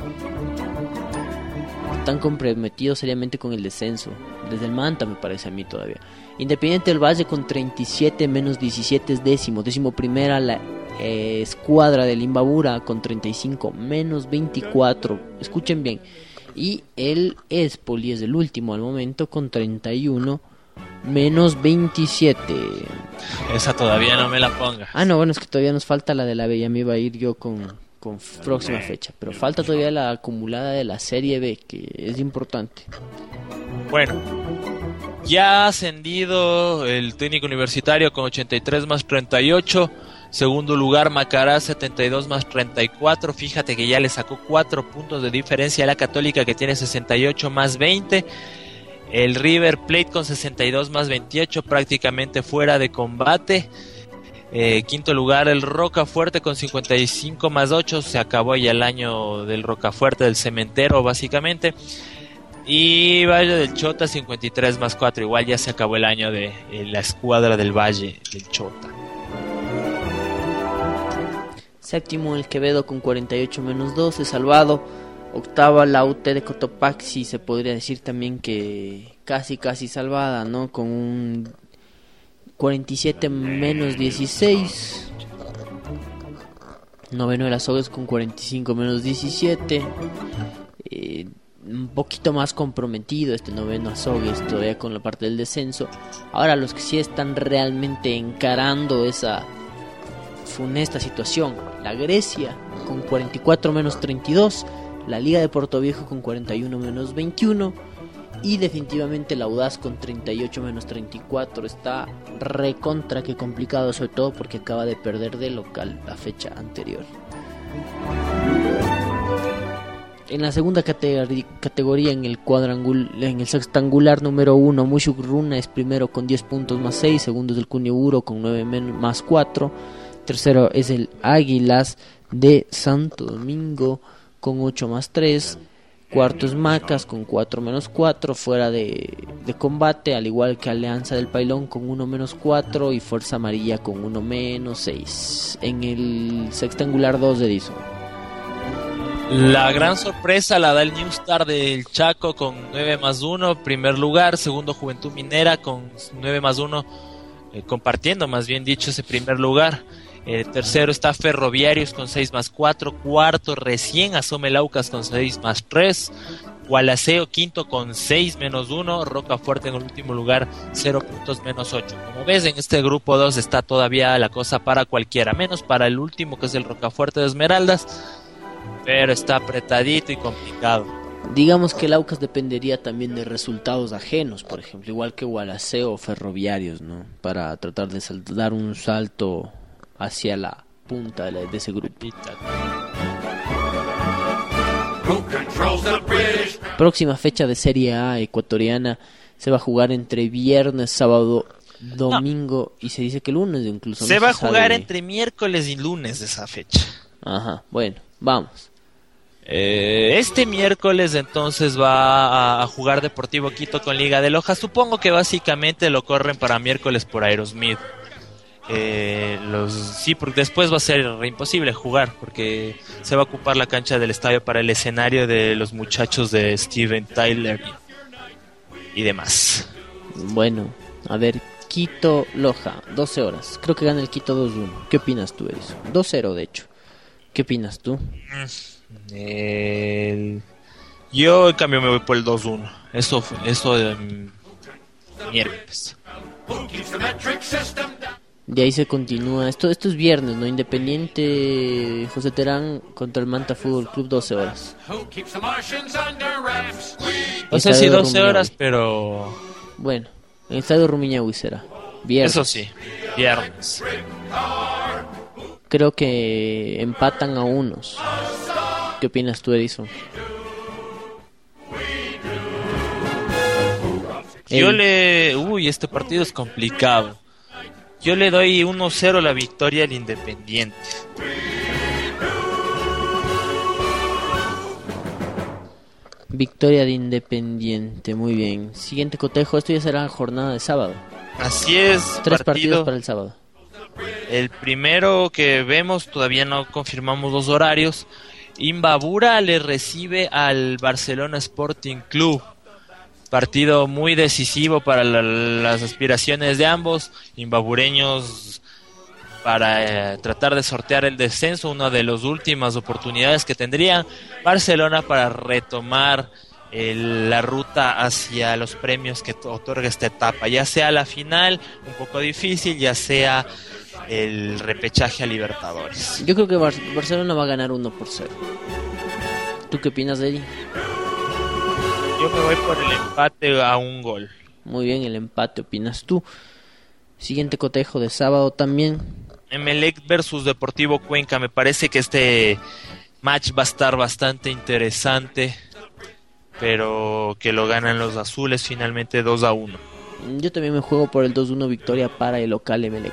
Están comprometidos seriamente con el descenso. Desde el Manta me parece a mí todavía. Independiente del Valle con treinta y siete menos diecisiete es décimo. Décimo primera la eh, escuadra del Imbabura con treinta y cinco menos veinticuatro. Escuchen bien. Y el Espoli es el último al momento con treinta y uno menos veintisiete. Esa todavía no me la ponga. Ah, no, bueno, es que todavía nos falta la de la B. Ya me iba a ir yo con, con próxima fecha. Pero falta todavía la acumulada de la Serie B, que es importante. Bueno, ya ha ascendido el Técnico Universitario con ochenta y tres más treinta y ocho. Segundo lugar Macará, setenta y dos más treinta y cuatro. Fíjate que ya le sacó cuatro puntos de diferencia a la Católica, que tiene sesenta y ocho más veinte. El River Plate con sesenta y dos más veintiocho, prácticamente fuera de combate. Eh, quinto lugar el Rocafuerte con cincuenta y cinco más ocho. Se acabó ya el año del Rocafuerte, del cementero básicamente. Y Valle del Chota cincuenta y tres más cuatro. Igual ya se acabó el año de eh, la escuadra del Valle del Chota. Séptimo el Quevedo con cuarenta y ocho menos doce, salvado. Octava la U T de Cotopaxi, se podría decir también que casi casi salvada, ¿no? Con un cuarenta y siete menos dieciséis. Noveno de las Azogues con cuarenta y cinco menos diecisiete. Eh, un poquito más comprometido este noveno Azogues todavía con la parte del descenso. Ahora los que sí están realmente encarando esa funesta situación, la Grecia con cuarenta y cuatro menos treinta y dos, la Liga de Portoviejo con cuarenta y uno menos veintiuno y definitivamente la Audaz con treinta y ocho menos treinta y cuatro. Está recontra que complicado, sobre todo porque acaba de perder de local la fecha anterior. En la segunda categori- categoría, en el cuadrangul en el sextangular número uno, Mushuk Runa es primero con diez puntos más seis, segundo es el Cunio Uro con nueve men- más cuatro, tercero es el Águilas de Santo Domingo con ocho más tres, cuarto es Macas con cuatro menos cuatro, fuera de, de combate, al igual que Alianza del Pailón con uno menos cuatro y Fuerza Amarilla con uno menos seis. En el sextangular dos, Edison. La gran sorpresa la da el New Star del Chaco con nueve más uno, primer lugar. Segundo Juventud Minera con nueve más uno, eh, compartiendo más bien dicho ese primer lugar. Eh, tercero está Ferroviarios con seis más cuatro. Cuarto recién asoma el Aucas con seis más tres. Gualaceo quinto con seis menos uno. Rocafuerte en el último lugar, cero puntos menos ocho. Como ves, en este grupo dos está todavía la cosa para cualquiera, menos para el último que es el Rocafuerte de Esmeraldas, pero está apretadito y complicado. Digamos que el Aucas dependería también de resultados ajenos, por ejemplo, igual que Gualaceo o Ferroviarios, ¿no? Para tratar de sal- dar un salto hacia la punta de, la, de ese grupo. Próxima fecha de Serie A ecuatoriana se va a jugar entre viernes, sábado, domingo no. y se dice que lunes incluso. Se no va se a jugar sabe. entre miércoles y lunes esa fecha. Ajá, bueno, vamos. Eh, este miércoles entonces va a, a jugar Deportivo Quito con Liga de Loja. Supongo que básicamente lo corren para miércoles por Aerosmith. Eh, los, sí, porque después va a ser imposible jugar porque se va a ocupar la cancha del estadio para el escenario de los muchachos de Steven Tyler y, y demás. Bueno, a ver, Quito Loja, doce horas. Creo que gana el Quito dos uno. ¿Qué opinas tú, Edison? dos cero de hecho. ¿Qué opinas tú? El... Yo en cambio me voy por el dos uno. Eso, eso de um, miércoles. De ahí se continúa. Esto, esto es viernes, ¿no? Independiente José Terán contra el Manta Fútbol Club, doce horas. No sé si doce horas, pero... Bueno, en el estadio Rumiñahui será. Viernes. Eso sí, viernes. creo que empatan a unos. ¿Qué opinas tú, Edison? Yo le... Uy, este partido es complicado. Yo le doy uno cero la victoria al Independiente. Victoria de Independiente, muy bien. Siguiente cotejo, esto ya será jornada de sábado. Así es. Tres partido. partidos para el sábado. El primero que vemos, todavía no confirmamos los horarios. Imbabura le recibe al Barcelona Sporting Club. Partido muy decisivo para la, las aspiraciones de ambos imbabureños para eh, tratar de sortear el descenso, una de las últimas oportunidades que tendrían. Barcelona para retomar el, la ruta hacia los premios que otorga esta etapa, ya sea la final, un poco difícil, ya sea el repechaje a Libertadores. Yo creo que Bar- Barcelona va a ganar uno por cero. ¿Tú qué opinas, Eddie? Yo me voy por el empate a un gol. Muy bien, el empate, opinas tú. Siguiente cotejo de sábado también. Emelec versus Deportivo Cuenca. Me parece que este match va a estar bastante interesante, pero que lo ganan los azules finalmente dos a uno. Yo también me juego por el dos uno victoria para el local Emelec.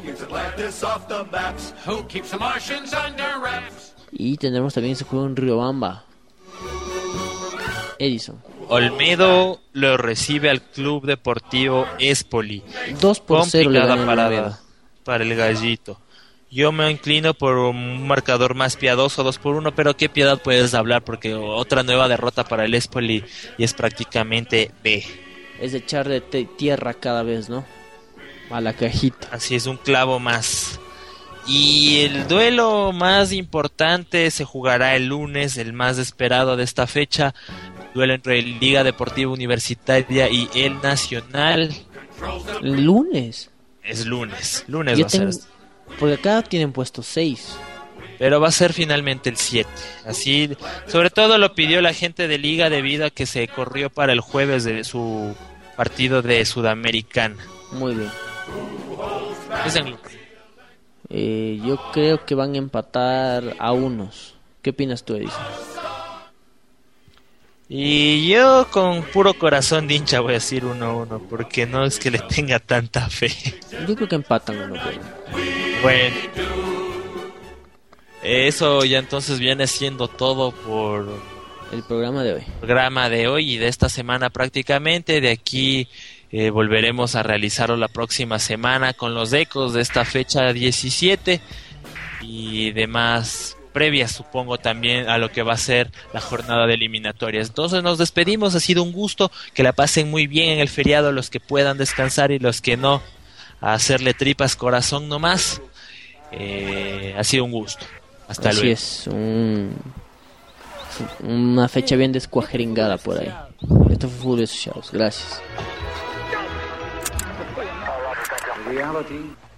Y tendremos también ese juego en Riobamba. Edison. Olmedo lo recibe al Club Deportivo Espoli. dos por cero le Complicada gana el parada Olmedo. para el gallito. Yo me inclino por un marcador más piadoso, dos por uno, pero qué piedad puedes hablar, porque otra nueva derrota para el Espoli y es prácticamente B. Es de echar de te- tierra cada vez, ¿no? A la cajita. Así es, un clavo más. Y el duelo más importante se jugará el lunes, el más esperado de esta fecha. Duelo entre Liga Deportiva Universitaria y el Nacional. El lunes. Es lunes, lunes Yo va a ser. tengo- Porque acá tienen puesto seis. Pero va a ser finalmente el siete. Así, sobre todo lo pidió la gente de Liga debido a que se corrió para el jueves de su partido de Sudamericana. Muy bien. Es en Lucas. Eh, yo creo que van a empatar a unos. ¿Qué opinas tú, Edison? Y yo con puro corazón de hincha voy a decir uno a uno, porque no es que le tenga tanta fe. Yo creo que empatan uno por uno. Bueno, eso ya entonces viene siendo todo por el programa de hoy. Programa de hoy y de esta semana prácticamente. De aquí eh, volveremos a realizarlo la próxima semana con los ecos de esta fecha diecisiete y demás previas, supongo, también a lo que va a ser la jornada de eliminatorias. Entonces nos despedimos, ha sido un gusto, que la pasen muy bien en el feriado los que puedan descansar y los que no, a hacerle tripas corazón nomás. Eh, ha sido un gusto. Hasta Así luego. es, un, una fecha bien descuajeringada por ahí. Esto fue Fútbol Asociados, gracias. Reality